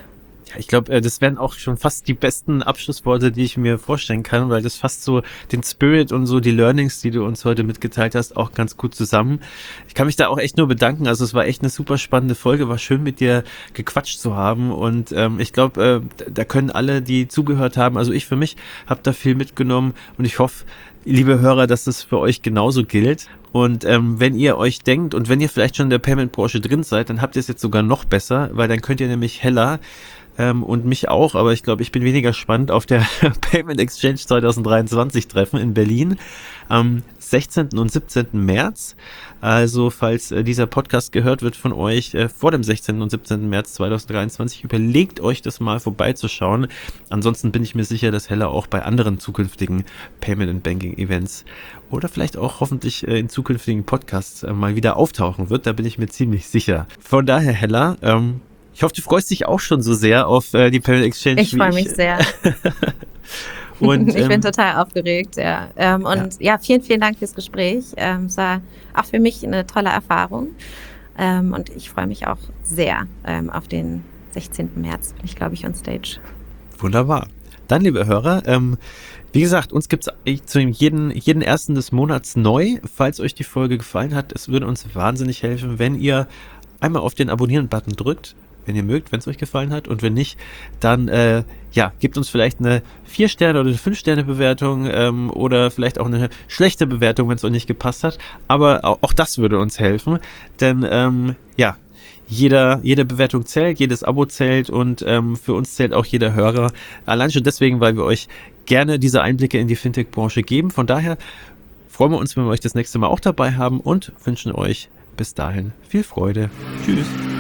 Ja, ich glaube, das wären auch schon fast die besten Abschlussworte, die ich mir vorstellen kann, weil das fasst so den Spirit und so die Learnings, die du uns heute mitgeteilt hast, auch ganz gut zusammen. Ich kann mich da auch echt nur bedanken. Also es war echt eine super spannende Folge, war schön mit dir gequatscht zu haben und ich glaube, da können alle, die zugehört haben, also ich für mich, habe da viel mitgenommen und ich hoffe, liebe Hörer, dass das für euch genauso gilt. Und wenn ihr euch denkt und wenn ihr vielleicht schon in der Payment-Branche drin seid, dann habt ihr es jetzt sogar noch besser, weil dann könnt ihr nämlich Hella und mich auch, aber ich glaube, ich bin weniger spannend auf der Payment Exchange 2023 treffen in Berlin am 16. und 17. März. Also falls dieser Podcast gehört wird von euch vor dem 16. und 17. März 2023, überlegt euch das mal vorbeizuschauen. Ansonsten bin ich mir sicher, dass Hella auch bei anderen zukünftigen Payment and Banking Events oder vielleicht auch hoffentlich in zukünftigen Podcasts mal wieder auftauchen wird. Da bin ich mir ziemlich sicher. Von daher, Hella, ich hoffe, du freust dich auch schon so sehr auf die Payment Exchange. Ich freue mich sehr. Und, ich bin total aufgeregt, ja. Vielen, vielen Dank fürs Gespräch. Es war auch für mich eine tolle Erfahrung. Und ich freue mich auch sehr auf den 16. März. Bin ich, glaube ich, on stage. Wunderbar. Dann, liebe Hörer, wie gesagt, uns gibt es zu jeden ersten des Monats neu. Falls euch die Folge gefallen hat, es würde uns wahnsinnig helfen, wenn ihr einmal auf den Abonnieren-Button drückt, wenn ihr mögt, wenn es euch gefallen hat. Und wenn nicht, dann gebt uns vielleicht eine 4-Sterne- oder eine 5-Sterne-Bewertung oder vielleicht auch eine schlechte Bewertung, wenn es euch nicht gepasst hat. Aber auch das würde uns helfen, denn jede Bewertung zählt, jedes Abo zählt und für uns zählt auch jeder Hörer. Allein schon deswegen, weil wir euch gerne diese Einblicke in die Fintech-Branche geben. Von daher freuen wir uns, wenn wir euch das nächste Mal auch dabei haben und wünschen euch bis dahin viel Freude. Tschüss.